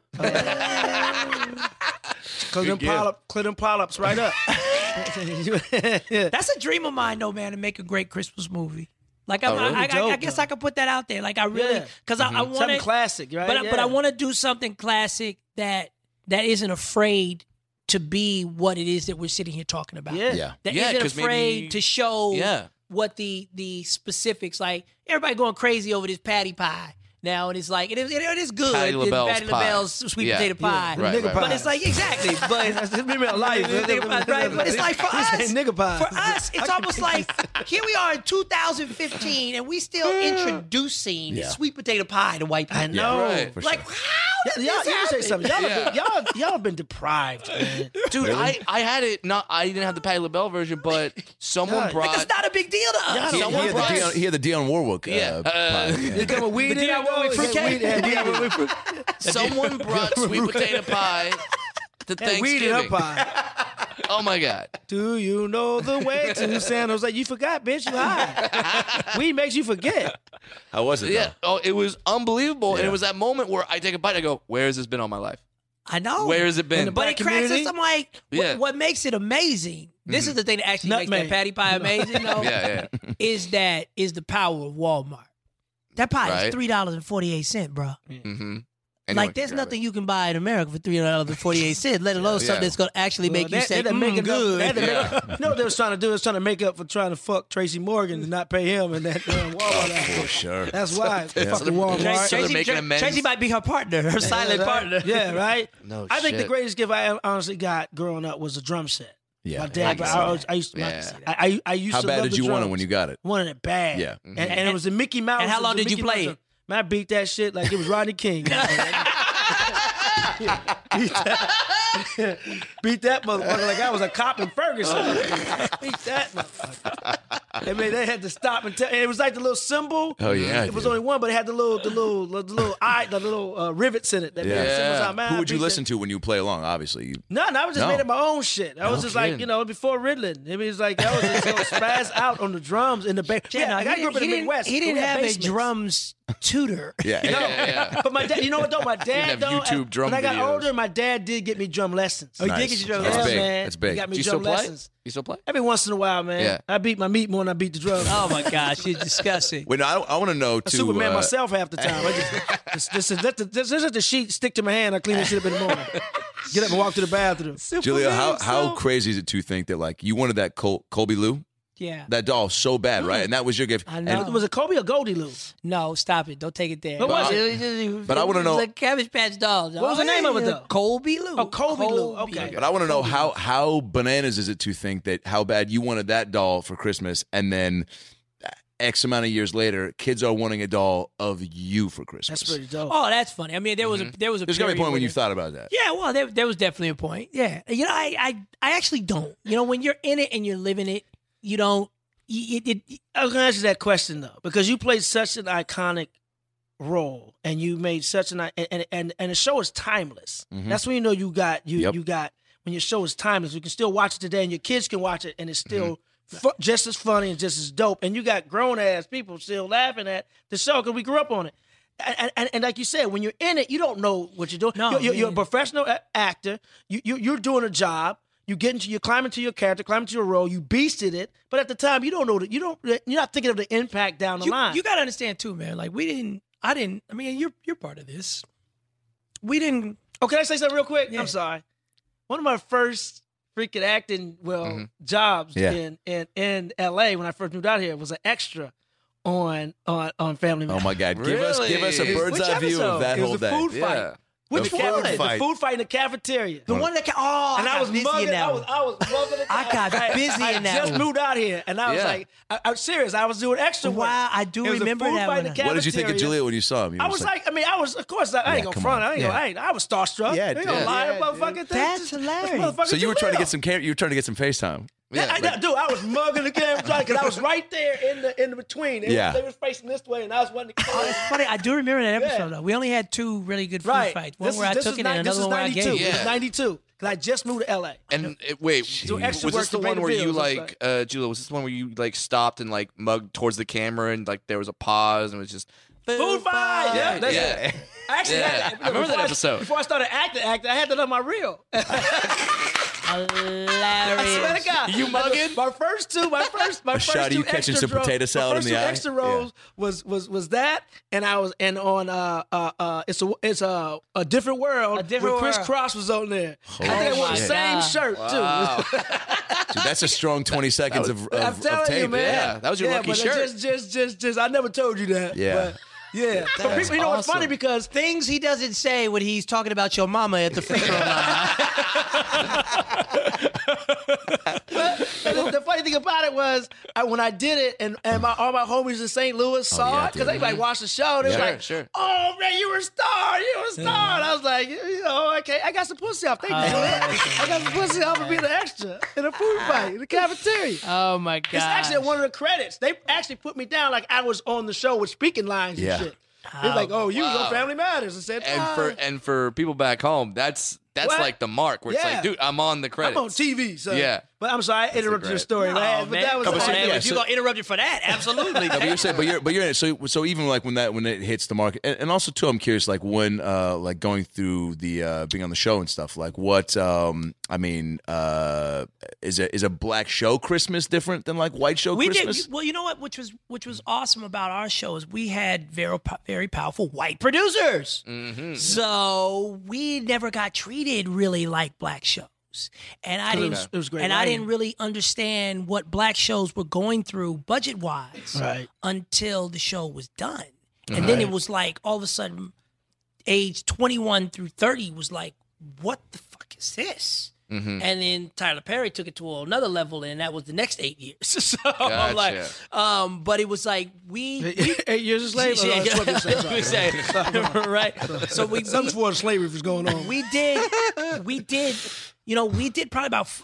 Clear them polyps right up. That's a dream of mine, though, man, to make a great Christmas movie. Like I guess I could put that out there. Like I really, because I want something classic, right? But I want to do something classic that isn't afraid to be what it is that we're sitting here talking about. Yeah. That Yeah, isn't 'cause afraid maybe- to show what the specifics. Like everybody going crazy over this patty pie now, and it's like it is good. Patty LaBelle's Patty pie. LaBelle's sweet Yeah. potato pie. Right, Nigga right, pie. But it's like exactly. But That's real life. right? But it's like for us, nigga pie. for us, it's almost like here we are in 2015, and we still introducing sweet potato pie to white people. I know. Right. Like how did Y'all, this let me say happen? something. Y'all have been deprived, man. Dude, I had it. I didn't have the Patty LaBelle version, but someone Like, brought. that's not a big deal to us. Yeah, Someone brought. He had the Dionne Warwick. pie. You come with weed in Dionne Warwick fruitcake? Someone brought sweet potato pie to weed in her Thanksgiving. pie. Oh my god! Do you know the way to San Jose? You forgot, bitch. You high. Weed makes you forget. How was it? Yeah. though? Oh, it was unbelievable, and Yeah. it was that moment where I take a bite. And I go, "Where has this been all my life? I know. Where has it been?" But black it cracks community? us. I'm like, Yeah. what makes it amazing? This is the thing that actually makes Nutmeg. that patty pie amazing, though. Yeah. Is the power of Walmart. That pie Right. is $3.48, bro. Mm-hmm. Anyone Like, there's can grab nothing you can buy in America for $3.48, let alone something that's going to actually make you say, good. No, they was trying to do. They was trying to make up for trying to fuck Tracy Morgan and not pay him and that Walmart. For sure. That's why. Fucking Walmart. So they're making amends. Tracy might be her partner, her silent partner. Yeah, right? No I think the shit. greatest gift I honestly got growing up was a drum set. Yeah. My dad, I used to. I used How to bad love did the you want it drums. when you got it? Wanted it bad. Yeah. And it was a Mickey Mouse. And how long it was a did you Mickey play Mouse. it? Man, I beat that shit like it was Rodney King. Beat that motherfucker like I was a cop in Ferguson. Beat that motherfucker. I mean, they had to stop and tell. And it was like the little symbol. Oh yeah, It was only one, but it had the little rivets in it. That made the symbols out. Man, Who I would you beat listen that. to when you play along? Obviously, you. No, I was just made up my own shit. I was just like, before Ritalin. It was like, I was just so spaz out on the drums in the bass. Yeah, I grew up in the Midwest. He didn't We had have a basements. drums tutor. Yeah. But my dad, you know what though? My dad, have though, YouTube drum when I got videos. older, my dad did get me drum lessons. Oh, he did get you drum That's lessons? big. man. That's big. He got me Do you drum still play? lessons. You still play? Every once in a while, man. Yeah. I beat my meat more than I beat the drums. Oh my gosh, it's disgusting. Wait, no, I want to know I'm too. Superman myself half the time. I just let the sheet stick to my hand. I clean that shit up in the morning. Get up and walk to the bathroom. Julia, how crazy is it to think that like you wanted that Colby Lou? Yeah. That doll so bad, right? And that was your gift. I know. Was it Kobe or Goldie Lou? No, stop it. Don't take it there. What was it? But I wanna know- It was a Cabbage Patch doll. What was the name of it, though? Colby Lou. Oh, Colby Lou. Okay. But I want to know how bananas is it to think that how bad you wanted that doll for Christmas, and then X amount of years later, kids are wanting a doll of you for Christmas. That's pretty dope. Oh, that's funny. I mean, there was a There's got to be a period point when you it- thought about that. Yeah, well, there was definitely a point. Yeah, you know, I actually don't. You know, when you're in it and you're living it, you don't. I was gonna ask you that question though, because you played such an iconic role, and you made such an and the show is timeless. That's when you know you got when your show is timeless. You can still watch it today, and your kids can watch it, and it's still just as funny and just as dope. And you got grown ass people still laughing at the show because we grew up on it. And like you said, when you're in it, you don't know what you're doing. No, you're a professional actor. You're doing a job. You climb into your character, climb into your role. You beasted it, but at the time, you don't know that you're not thinking of the impact down the line. You got to understand too, man. Like I mean, you're part of this. We didn't. Oh, can I say something real quick? Yeah. I'm sorry. One of my first freaking acting jobs in LA when I first moved out here was an extra on Family Matters. Oh my God! Give us a bird's eye view of that It was whole a day. food fight. Yeah. Which The one? food fight. The food fight in the cafeteria. The one that And I was busy mugging. in that I one. was mugging it. I got busy in that I just one. moved out here, and I was Yeah. like, I'm serious. I was doing extra work. Wow, I do It was a remember food that fight in one. the What did you think of cafeteria. Julia when you saw him? You I were was just like, I was, of course, I ain't gonna come front. on. I was starstruck. Yeah, I ain't gonna yeah. lie, motherfucker. That's hilarious. so you were trying to get some FaceTime. Dude, I was mugging the camera because I was right there in the between. They was facing this way, and I was wanting to. Oh, that's funny. I do remember that episode, Yeah. though. We only had two really good food Right. fights. One where I took it and this another is one where I 92. gave It it. was 92 because I just moved to LA. And wait, Do extra was work this the to pay one the where you bills, like, Julia? Was this the one where you like stopped and like mugged towards the camera and like there was a pause and it was just Food fight. Yeah, that's yeah. it. I actually Yeah. had I remember that episode. Before I started acting, I had that on my reel. Hilarious. I swear to God. You mugging? My first two shot of you catching extra some potato salad in the eye? My first two extra roles was that, and I was on it's a different world. A Different where Chris World. Cross was on there. Holy I think I wore the shit. same God. shirt too. Dude, that's a strong 20 seconds of I'm telling tape. you, man. Yeah, that was your lucky but shirt. Just I never told you that. Yeah. But, yeah. But people, you know what's funny because Things he doesn't say when he's talking about your mama at the free throw line. the funny thing about it was when I did it, and all my homies in St. Louis saw it because they like watched the show. They was like, sure. "Oh man, you were a star! You were a star!" And I was like, okay, I got some pussy off. Thank you, Juliet. I got some pussy off for being an extra in a food fight in the cafeteria. Oh my god! It's actually one of the credits. They actually put me down like I was on the show with speaking lines and shit. They're like, "Oh, you your Family Matters," and said, And for people back home, that's That's like the mark where it's like, dude, I'm on the credits. I'm on TV. So. Yeah. But I'm sorry, I interrupted your story. No, man. But that was if you're gonna interrupt you for that, absolutely. No, but you're saying, but you're so even like when it hits the market, and also too, I'm curious, like when like going through the being on the show and stuff, like what is a black show Christmas different than like white show Christmas? Well, you know what, which was awesome about our show is we had very powerful white producers, so we never got treated really like black shows. And I didn't. It was great. And I didn't really understand what black shows were going through budget wise until the show was done. And then it was like all of a sudden, age 21 through 30 was like, what the fuck is this? And then Tyler Perry took it to another level, and that was the next 8 years. So I'm like, but it was like we 8 years of slavery. Right. So some form of slavery was going on. We did. You know, we did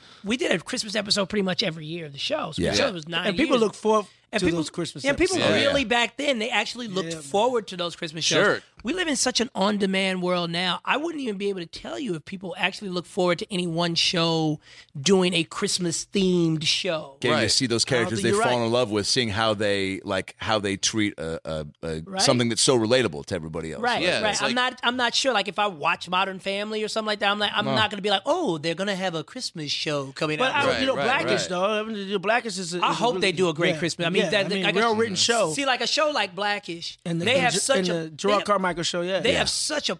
a Christmas episode pretty much every year of the show. So the show was 9 years. And people look forward to those Christmas episodes. And people really back then, they actually looked forward to those Christmas shows. Sure. We live in such an on-demand world now. I wouldn't even be able to tell you if people actually look forward to any one show doing a Christmas-themed show. Getting to see those characters they've fallen in love with, seeing how they treat something that's so relatable to everybody else. Right, right. I'm not sure. Like if I watch Modern Family or something like that, I'm not going to be like, oh, they're going to have a Christmas show coming out. But Blackish though, Blackish is. I hope they do a great Christmas. I mean, well-written show. See, like a show like Blackish, and they have such a Gerard Carmichael show. They have such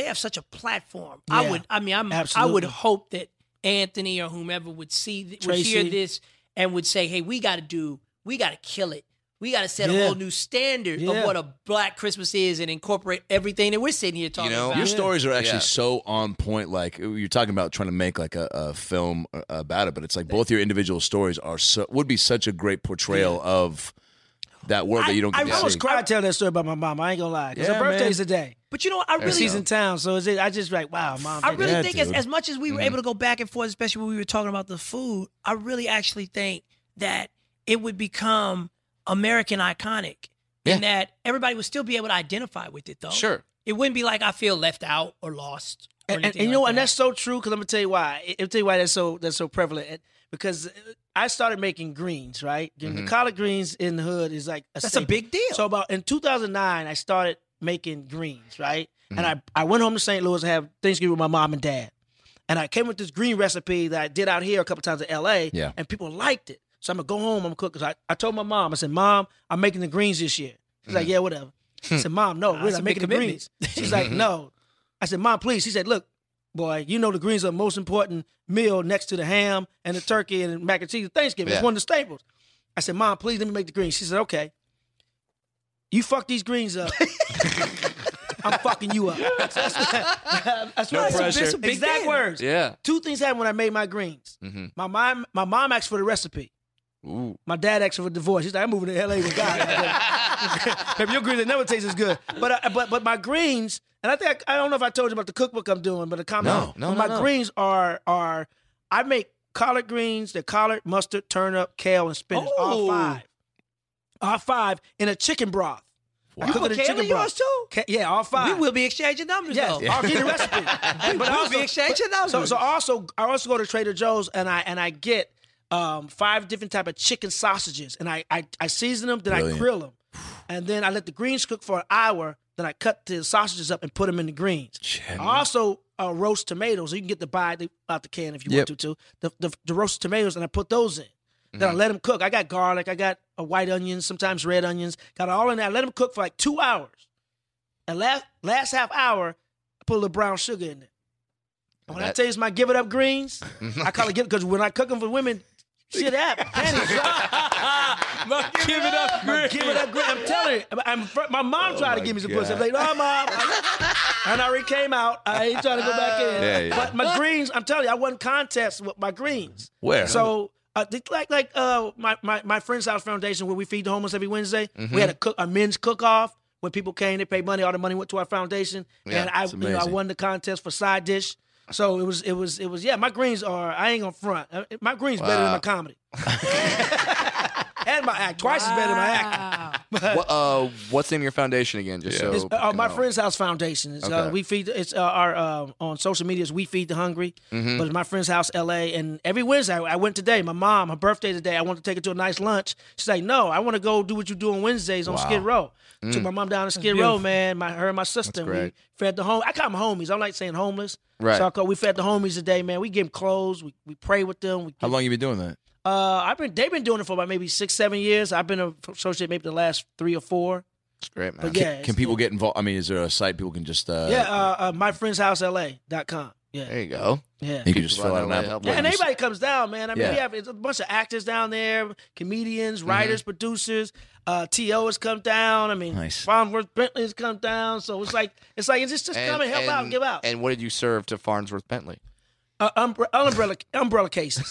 a platform. Yeah. I would hope that Anthony or whomever would hear this and would say, hey, we got to kill it. We got to set a whole new standard of what a Black Christmas is and incorporate everything that we're sitting here talking about. Your stories are actually so on point. Like you're talking about trying to make like a film about it, but it's like both your individual stories would be such a great portrayal of that world that you don't get to see. I almost cried telling that story about my mom. I ain't gonna lie. Because her birthday's today. But you know what? I really... She's in town, so I just like, wow, Mom. I really think as much as we were able to go back and forth, especially when we were talking about the food, I really actually think that it would become American iconic in that everybody would still be able to identify with it, though. Sure. It wouldn't be like I feel left out or lost. Or and you know what? And that's so true, because I'm going to tell you why. I'll tell you why that's so prevalent. Because I started making greens, right? The collard greens in the hood is like that's a big deal. So about in 2009, I started making greens, right? And I went home to St. Louis and had Thanksgiving with my mom and dad. And I came with this green recipe that I did out here a couple times in L.A., and people liked it. So I'm going to go home, I'm going to cook. Cause I told my mom, I said, Mom, I'm making the greens this year. She's like, yeah, whatever. I said, Mom, no, really, I'm making the greens. She's like, no. I said, Mom, please. She said, look, boy, you know the greens are the most important meal next to the ham and the turkey and the mac and cheese at Thanksgiving. It's one of the staples. I said, Mom, please let me make the greens. She said, okay. You fuck these greens up. I'm fucking you up. That's no pressure. Exact words. Yeah. Two things happened when I made my greens. My mom asked for the recipe. Ooh. My dad asked for a divorce. He's like, I'm moving to L.A. with God. Baby, your greens never taste as good. But my greens, and I don't know if I told you about the cookbook I'm doing, but the comment. No. My greens are I make collard greens, they're collard, mustard, turnip, kale, and spinach. All five in a chicken broth. Wow. You put kale in yours too? Yeah, all five. We will be exchanging numbers though. I'll give you the recipe. But we'll be exchanging numbers. So I also go to Trader Joe's and I get 5 different type of chicken sausages, and I season them, then I grill them, and then I let the greens cook for an hour. Then I cut the sausages up and put them in the greens. I also roast tomatoes. You can get the buy out the can if you want to. The roasted tomatoes, and I put those in. Then I let them cook. I got garlic. I got white onions, sometimes red onions. Got it all in there. I let them cook for like 2 hours. And last half hour, I put a little brown sugar in there. And when I tell you it's my give it up greens, I call it because when I cook them for women, shit happens. Give it up greens. I'm telling you. My mom tried to give me some pussy. I'm like, no, Mom. And I already came out. I ain't trying to go back in. But my greens, I'm telling you, I won contests with my greens. Where? So... my Friend's House Foundation, where we feed the homeless every Wednesday, we had a men's cook-off where people came, they paid money, all the money went to our foundation, and I won the contest for side dish. So it was my greens are, I ain't gonna front. My greens better than my comedy. And my act, twice as better than my act. What's the name of your foundation again? Just so It's, my Friend's House Foundation. It's, we feed. It's our on social media is We Feed the Hungry. But it's My Friend's House LA, and every Wednesday I went today. My mom, her birthday today. I wanted to take her to a nice lunch. She's like, "No, I want to go do what you do on Wednesdays on Skid Row." Took my mom down to Skid Row, man. Her and my sister. We fed the home. I call them homies. I don't like saying homeless. Right. So we fed the homies today, man. We give them clothes. We pray with them. How long you been doing that? They've been doing it for about maybe 6-7 years. I've been associated maybe the last 3 or 4. It's great, man. But yeah, can people get involved? I mean, is there a site people can just? myfriendshousela.com. Yeah. There you go. Yeah. You can just fill out an application. Yeah, and everybody comes down, man. I mean, we have a bunch of actors down there, comedians, writers, producers. T.O. has come down. I mean, Farnsworth Bentley has come down. So it's just come and help out and give out. And what did you serve to Farnsworth Bentley? Umbrella cases.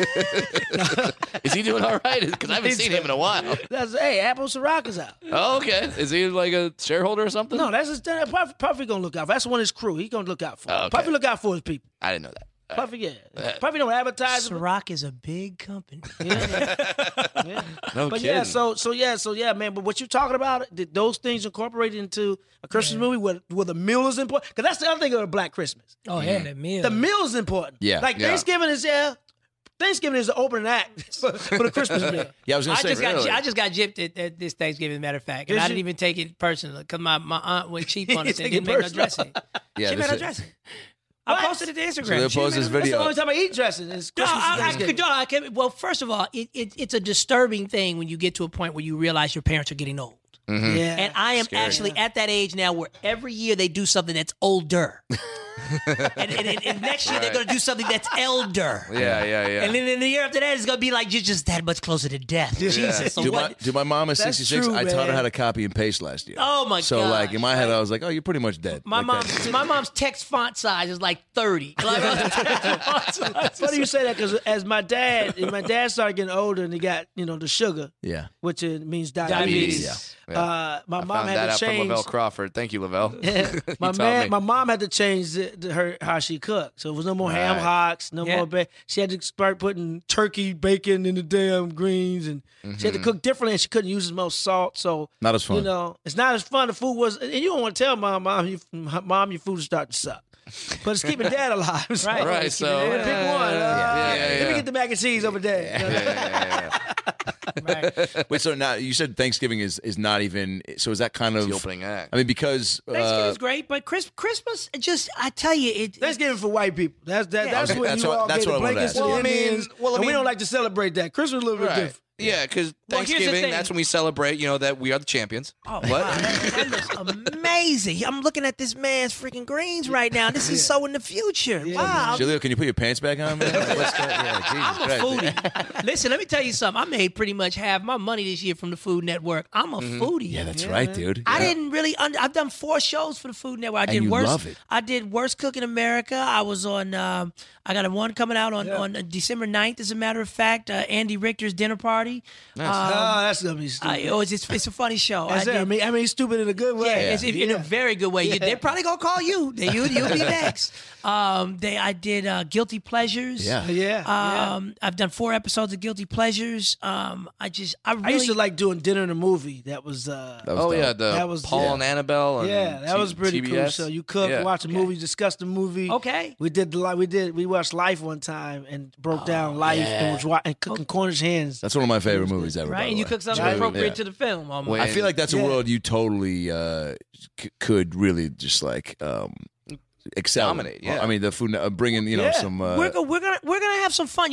Is he doing all right? Because I haven't seen him in a while. Hey, Apple Ciroc is out. Oh, okay. Is he like a shareholder or something? No, that's Puffy gonna look out for. That's one of his crew. He gonna look out for. Okay. Puffy look out for his people. I didn't know that. Puffy, yeah. Puffy don't advertise. Ciroc is a big company. Yeah. No But kidding. yeah, so yeah, man. But what you're talking about, those things incorporated into a Christmas movie where the meal is important. Because that's the other thing of a Black Christmas. Oh, yeah, the meal. The meal is important. Yeah. Like Thanksgiving is Thanksgiving is the opening act for the Christmas meal. Yeah, I was gonna say. I just got gypped at this Thanksgiving, as a matter of fact. And I didn't even take it personal because my aunt went cheap on it and didn't make no dressing. Yeah, She made no dressing. I posted it to Instagram. So they post this That's the video. only time I eat dressing. Is Christmas and Thanksgiving. Well, first of all, it's a disturbing thing when you get to a point where you realize your parents are getting old. Yeah. And I am actually at that age now where every year they do something that's older. and next year they're going to do something that's elder. Yeah. And then in the year after that, it's going to be like you're just that much closer to death. Jesus. So Dude, my mom is That's 66. true, I taught her man. how to copy and paste last year. Oh, my So God. like in my head, I was like, oh, you're pretty much dead. My Like that. mom's text font size is like 30. It's funny you say that because as my dad started getting older and he got the sugar, which means diabetes. My mom Found had that to out from change. Lavelle Crawford. Thank you, Lavelle. My mom had to change her how she cooked, so it was no more ham hocks, no more. She had to start putting turkey bacon in the damn greens, and she had to cook differently. And she couldn't use as much salt, so Not as fun. it's not as fun. The food was, and you don't want to tell mom, your food is starting to suck. But it's keeping dad alive. So Right, so- pick one. Let me yeah. get the mac and cheese over there. Wait, so now you said Thanksgiving is not even. So is that kind of the opening act. I mean, because Thanksgiving's great, but Christmas, I tell you, Thanksgiving for white people. That's when That's you what- all that's get the what I wanted to blankets ask. to Well, the I mean- Indians, well, I and we mean- don't like to celebrate that. Christmas is a little bit different. Yeah, because Well, here's the Thanksgiving, thing. that's when we celebrate, that we are the champions. Oh, wow, that looks amazing. I'm looking at this man's freaking greens right now. This is so in the future. Wow. Julio, can you put your pants back on, man? What's that? Yeah, Jesus I'm a Christ. foodie. Listen, let me tell you something. I made pretty much half my money this year from the Food Network. I'm a foodie. Yeah, that's right, dude. I didn't really. I've done 4 shows for the Food Network. you love it. I did Worst Cook in America. I was on. I got one coming out on December 9th. As a matter of fact, Andy Richter's dinner party. That's gonna be stupid. It's a funny show. I mean, stupid in a good way. Yeah, it's in a very good way. They're probably gonna call you. You'll be next. I did Guilty Pleasures. I've done 4 episodes of Guilty Pleasures. I used to like doing dinner and a movie. That was That was Paul and Annabelle. And that was pretty cool. TBS. So you cook, watch a movie, discuss the movie. Okay. We watched Life one time and broke down Life and was cooking Cornish hens. That's one of my favorite movies ever. Right, by and the you way. cook something appropriate to the film. Almost. I feel like that's a world you totally could really just like excel. Dominate, yeah. I mean, the food, bringing some. We're gonna have some fun.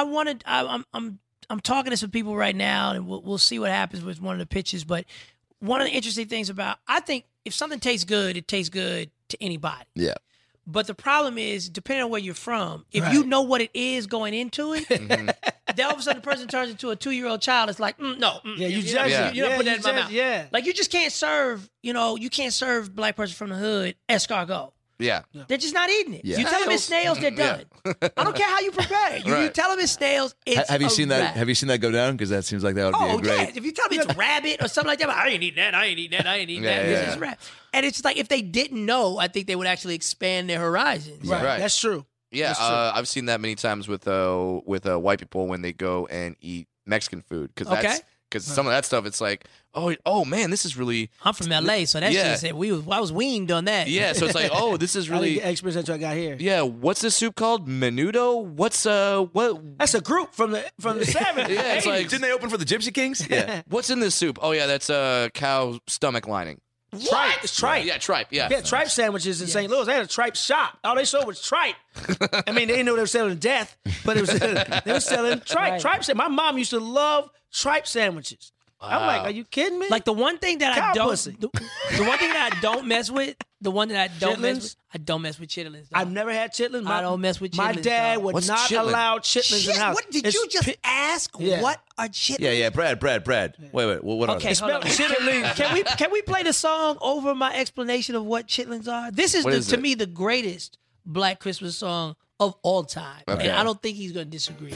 I'm talking to some people right now, and we'll see what happens with one of the pitches. But one of the interesting things I think if something tastes good, it tastes good to anybody. Yeah. But the problem is, depending on where you're from, if you know what it is going into it, then all of a sudden the person turns into a 2-year-old child. It's like, you judge it. You're not putting that in my mouth. Yeah. Like you just can't serve, you can't serve black person from the hood escargot. Yeah. They're just not eating it. Yeah. You tell them it's snails, they're done. I don't care how you prepare it. You tell them it's snails, it's Have you a seen wrap. that? Have you seen that go down? Because that seems like that would be a great. Yeah. If you tell me it's rabbit or something like that, I ain't eating that. I ain't eating that. This is rap. And it's like if they didn't know, I think they would actually expand their horizons. Right. That's true. Yeah, I've seen that many times with white people when they go and eat Mexican food because because some of that stuff, it's like, oh man, this is really. I'm from LA, so that's just it. I was weaned on that. Yeah, so it's like, oh, this is really experience until I got here. Yeah, what's this soup called? Menudo? What's what? That's a group from the 70s. Yeah, it's like, didn't they open for the Gypsy Kings? Yeah. What's in this soup? Oh yeah, that's cow stomach lining. Tripe. It's tripe. Yeah, tripe. Yeah. Yeah, tripe sandwiches in St. Louis. They had a tripe shop. All they sold was tripe. I mean, they didn't know they were selling death, but it was they were selling tripe. Right. Tripe. My mom used to love tripe sandwiches. I'm like, are you kidding me? Like the one thing that Cow I don't, pussy. the one thing that I don't mess with, the one that I don't mess with, I don't mess with chitlins. I've never had chitlins. I don't mess with chitlins. My dad dog. would What's not chitlin? allow chitlins in the house. What did you just ask? Yeah. What are chitlins? Yeah. Brad. Wait. What are Okay, they? hold on. Can we play the song over my explanation of what chitlins are? This is to me the greatest Black Christmas song of all time, Okay. and I don't think he's going to disagree.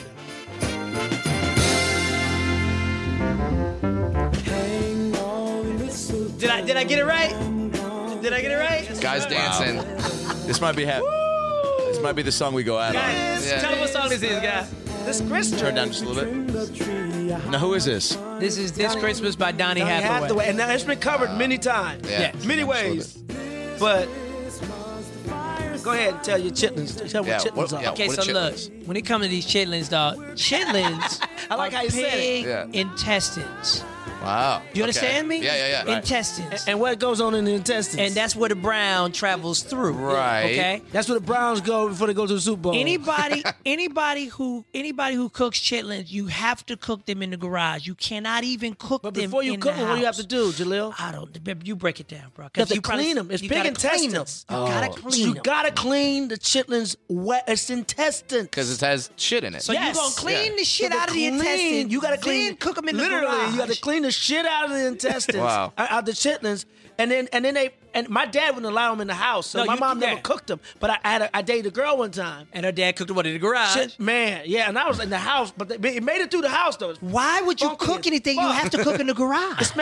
Did I get it right? Did I get it right? Guys dancing. This might be this might be the song we go out on. Guys, tell them what song this is, guys. This Christmas. Turn down just a little bit. Now, who is this? This is This Christmas by Donny Hathaway. And now it's been covered many times. Yeah. Many ways. But go ahead and tell your chitlins. Tell Yeah, what chitlins what- are. yeah. Okay, What so are look, chitlins? when it comes to these chitlins, dog, chitlins I like are how you said it. pig Yeah. intestines. Wow. You understand me? Yeah. Intestines. And what goes on in the intestines? And that's where the brown travels through. Right. Okay. That's where the Browns go before they go to the Super Bowl. Anybody who cooks chitlins, you have to cook them in the garage. You cannot even cook But them before you in cook the them, what do you have house. to do, Jaleel? I don't. You break it down, bro. You have to probably- clean them. It's you pig gotta clean them. intestines. You gotta clean You them. gotta clean the chitlins wet. It's intestines. Because it has shit in it. So Yes. you gonna clean the shit So out of the intestines. You gotta then clean. cook them in the literally, garage. you gotta clean the shit out of the intestines. Wow. Out the chitlins, and my dad wouldn't allow them in the house, so No, my mom never yeah. cooked them. But I dated a girl one time. And her dad cooked them in the garage. Shit, man, yeah, and I was in the house, but it made it through the house though. It's Why would you funky cook as anything you fuck. have to cook in the garage? It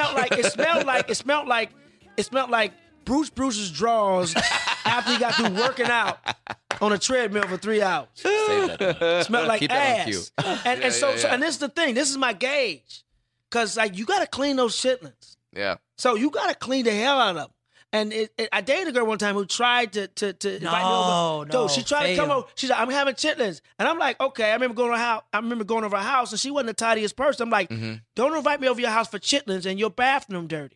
smelled like Bruce's drawers after he got through working out on a treadmill for 3 hours. Save that. It smelled like Keep that on ass. cue. And so and this is the thing. This is my gauge, because like you got to clean those chitlins. Yeah. So you got to clean the hell out of them. And I dated a girl one time who tried to invite me over. No, She tried to come fail. over. She's like, I'm having chitlins. And I'm like, okay. I remember going over her house, and she wasn't the tidiest person. I'm like, don't invite me over your house for chitlins and your bathroom dirty.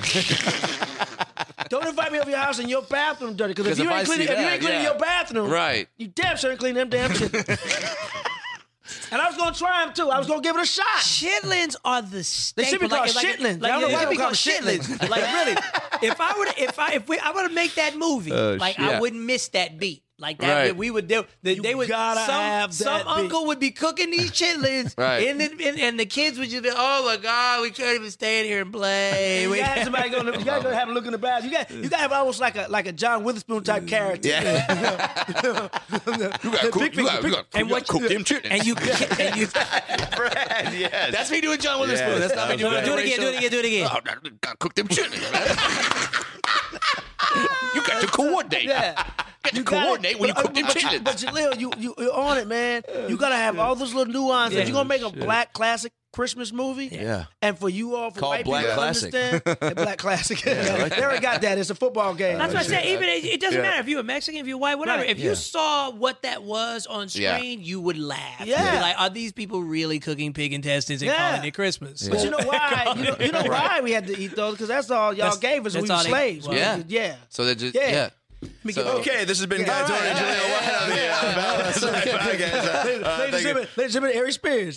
Don't invite me over your house and your bathroom dirty. Because if you ain't cleaning your bathroom, Right. you damn sure ain't clean them damn chitlins. And I was going to try them too. I was going to give it a shot. Chitlins are the staple. They should be called shitlins. I don't know why they call them shitlins. Like really, if I were to make that movie, like I wouldn't miss that beat. Like that, Right. we would do. They would. gotta have Some that uncle would be cooking these chitlins, Right. and the kids would just be, oh my god, we can't even stay in here and play. You got somebody you gotta go have a look in the bathroom. You got to have almost like a John Witherspoon type character. Yeah. You gotta cook them chitlins. and you Brad, yes. That's me doing John Witherspoon. Yes, That's not me that was doing great. do it again. Oh, gotta cook them chitlins. You got to coordinate. Yeah. You got to coordinate when you cook them chitlins. But Jaleel, you're on it, man. You gotta have all those little nuances. Yeah. You're gonna make a black classic Christmas movie. Yeah. And for you all, for Called white Black people to Classic. understand, a black classic. They already got that. It's a football game. That's what I said. Even it doesn't matter if you're a Mexican, if you're white, whatever. Right. If you saw what that was on Yeah. screen, you would laugh. Yeah. You'd be like, are these people really cooking pig intestines and Yeah. calling it Christmas? But you know why? You know why we had to eat those? Because that's all y'all gave us when we that's were all they- slaves. well, Yeah. So they just Yeah. Okay, this has been Guy Tony and Jaleel White on the About Last Night podcast. Ladies and gentlemen, Ari Spears.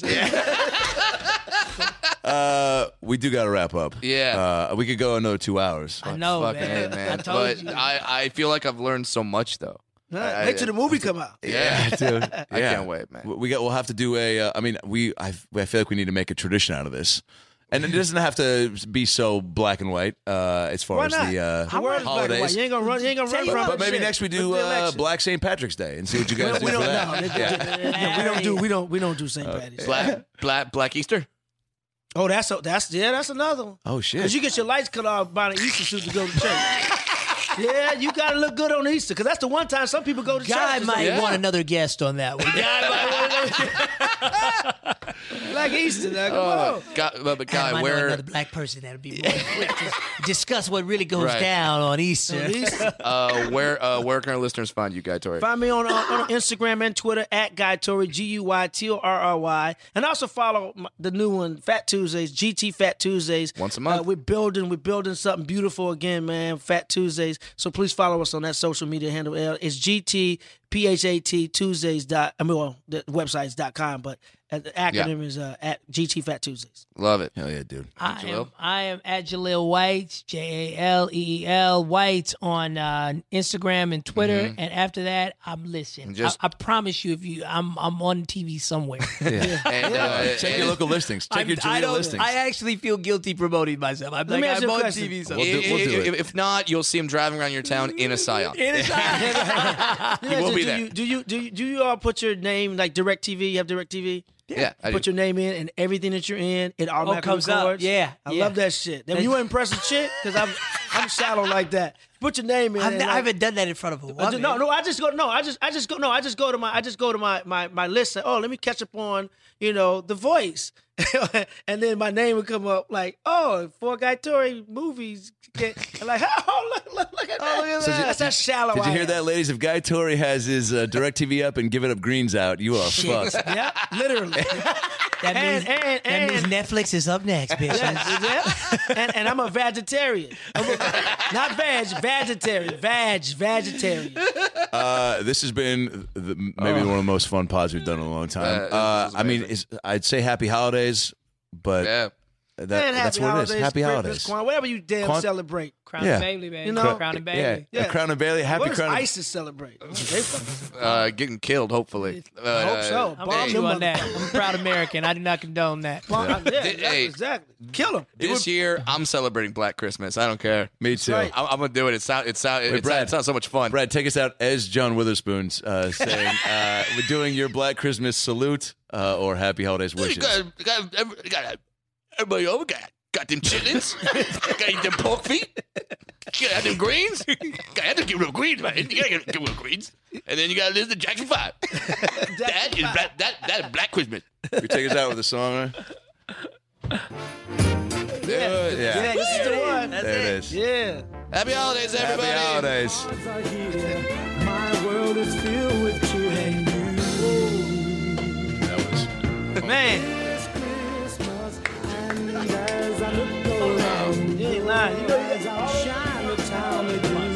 We do got to wrap up. Yeah. We could go another 2 hours. I know, Fucking man. A, man. I told But you. I feel like I've learned so much though. Wait till the movie come out. Yeah, dude. I can't wait, man. We'll have to do a. I feel like we need to make a tradition out of this, and it doesn't have to be so black and white as far Why as not? the The world is black and white. holidays. You ain't gonna run from But maybe shit. next we do Let's election. Black St. Patrick's Day and see what you guys do We for don't that. know. We don't do St. Patty's. Black Easter. Oh, that's another one. Oh shit! Because you get your lights cut off by an Easter suit to go to church. Yeah, you gotta look good on Easter because that's the one time some people go to Guy church. might Yeah. want another guest on that one. Guy might want another guest. Black Easter. Now, come on. But Guy, I know where another black person that'll be more quick to discuss what really goes down on Easter. where can our listeners find you, Guy Torry? Find me on Instagram and Twitter at Guy Torry, GUYTORRY, and also follow the new one, Fat Tuesdays, GT Fat Tuesdays. Once a month. We're building something beautiful again, man. Fat Tuesdays. So please follow us on that social media handle. It's GTPHAT Tuesdays. The website's.com, but the acronym is at GT Fat Tuesdays. Love it. Hell yeah, dude. I am at Jaleel White, JALEEL White on Instagram and Twitter, and after that, I'm listening. I promise you, I'm on TV somewhere. Check your local listings. Check your Jaleel listings. I actually feel guilty promoting myself. I'm like, I'm on TV somewhere. We'll do it. If not, you'll see him driving around your town in a Scion. In a Scion. He will be there. Do you all put your name like DirecTV? You have DirecTV? Yeah, put your name in, and everything that you're in, it automatically comes records. up. Yeah, I love that shit. Then you ain't pressing shit because I'm shallow like that. Put your name in. I haven't done that in front of a woman. I just go to my list. Say, let me catch up on The Voice, and then my name would come up like, for Guy Torry movies. I'm like, look at that. That's how shallow. Did you hear that, ladies? If Guy Torry has his DirecTV up and Giving Up Greens out, you are fucked. Yeah, literally. That means Netflix is up next, bitch. Yeah. And I'm a vegetarian. Not vegetarian. Vegetarian. This has been maybe one of the most fun pods we've done in a long time. I'd say happy holidays, but that's what it is. Happy holidays. Whatever you celebrate. Crown and Bailey, baby. Crown and Bailey. Yeah. Crown and Bailey. Happy Crown. What does ISIS celebrate? Getting killed, hopefully. I hope so. I'm you on that. I'm a proud American. I do not condone that. Exactly. Kill them. This year, I'm celebrating Black Christmas. I don't care. Me too. Right. I'm gonna do it. It sounds so much fun. Brad, take us out as John Witherspoon saying, "We're doing your Black Christmas salute or Happy Holidays wishes." Everybody over, got them chitlins, got them pork feet, got them greens, got to give them greens, man. You gotta give them greens, and then you gotta listen to Jackson 5. That is Black Christmas. You take us out with a song, right? Yeah. This is the one. There it is. Yeah. Happy holidays, everybody. Happy holidays. My world is filled with you and you. That was Man. As I look around, you ain't lying. You know as I shine the town again.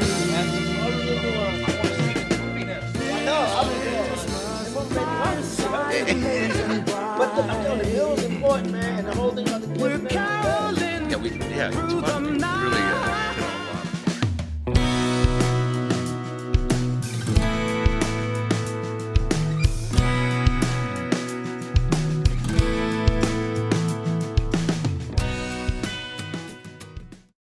But the hill is important, man. And the whole thing about the We're calling. yeah.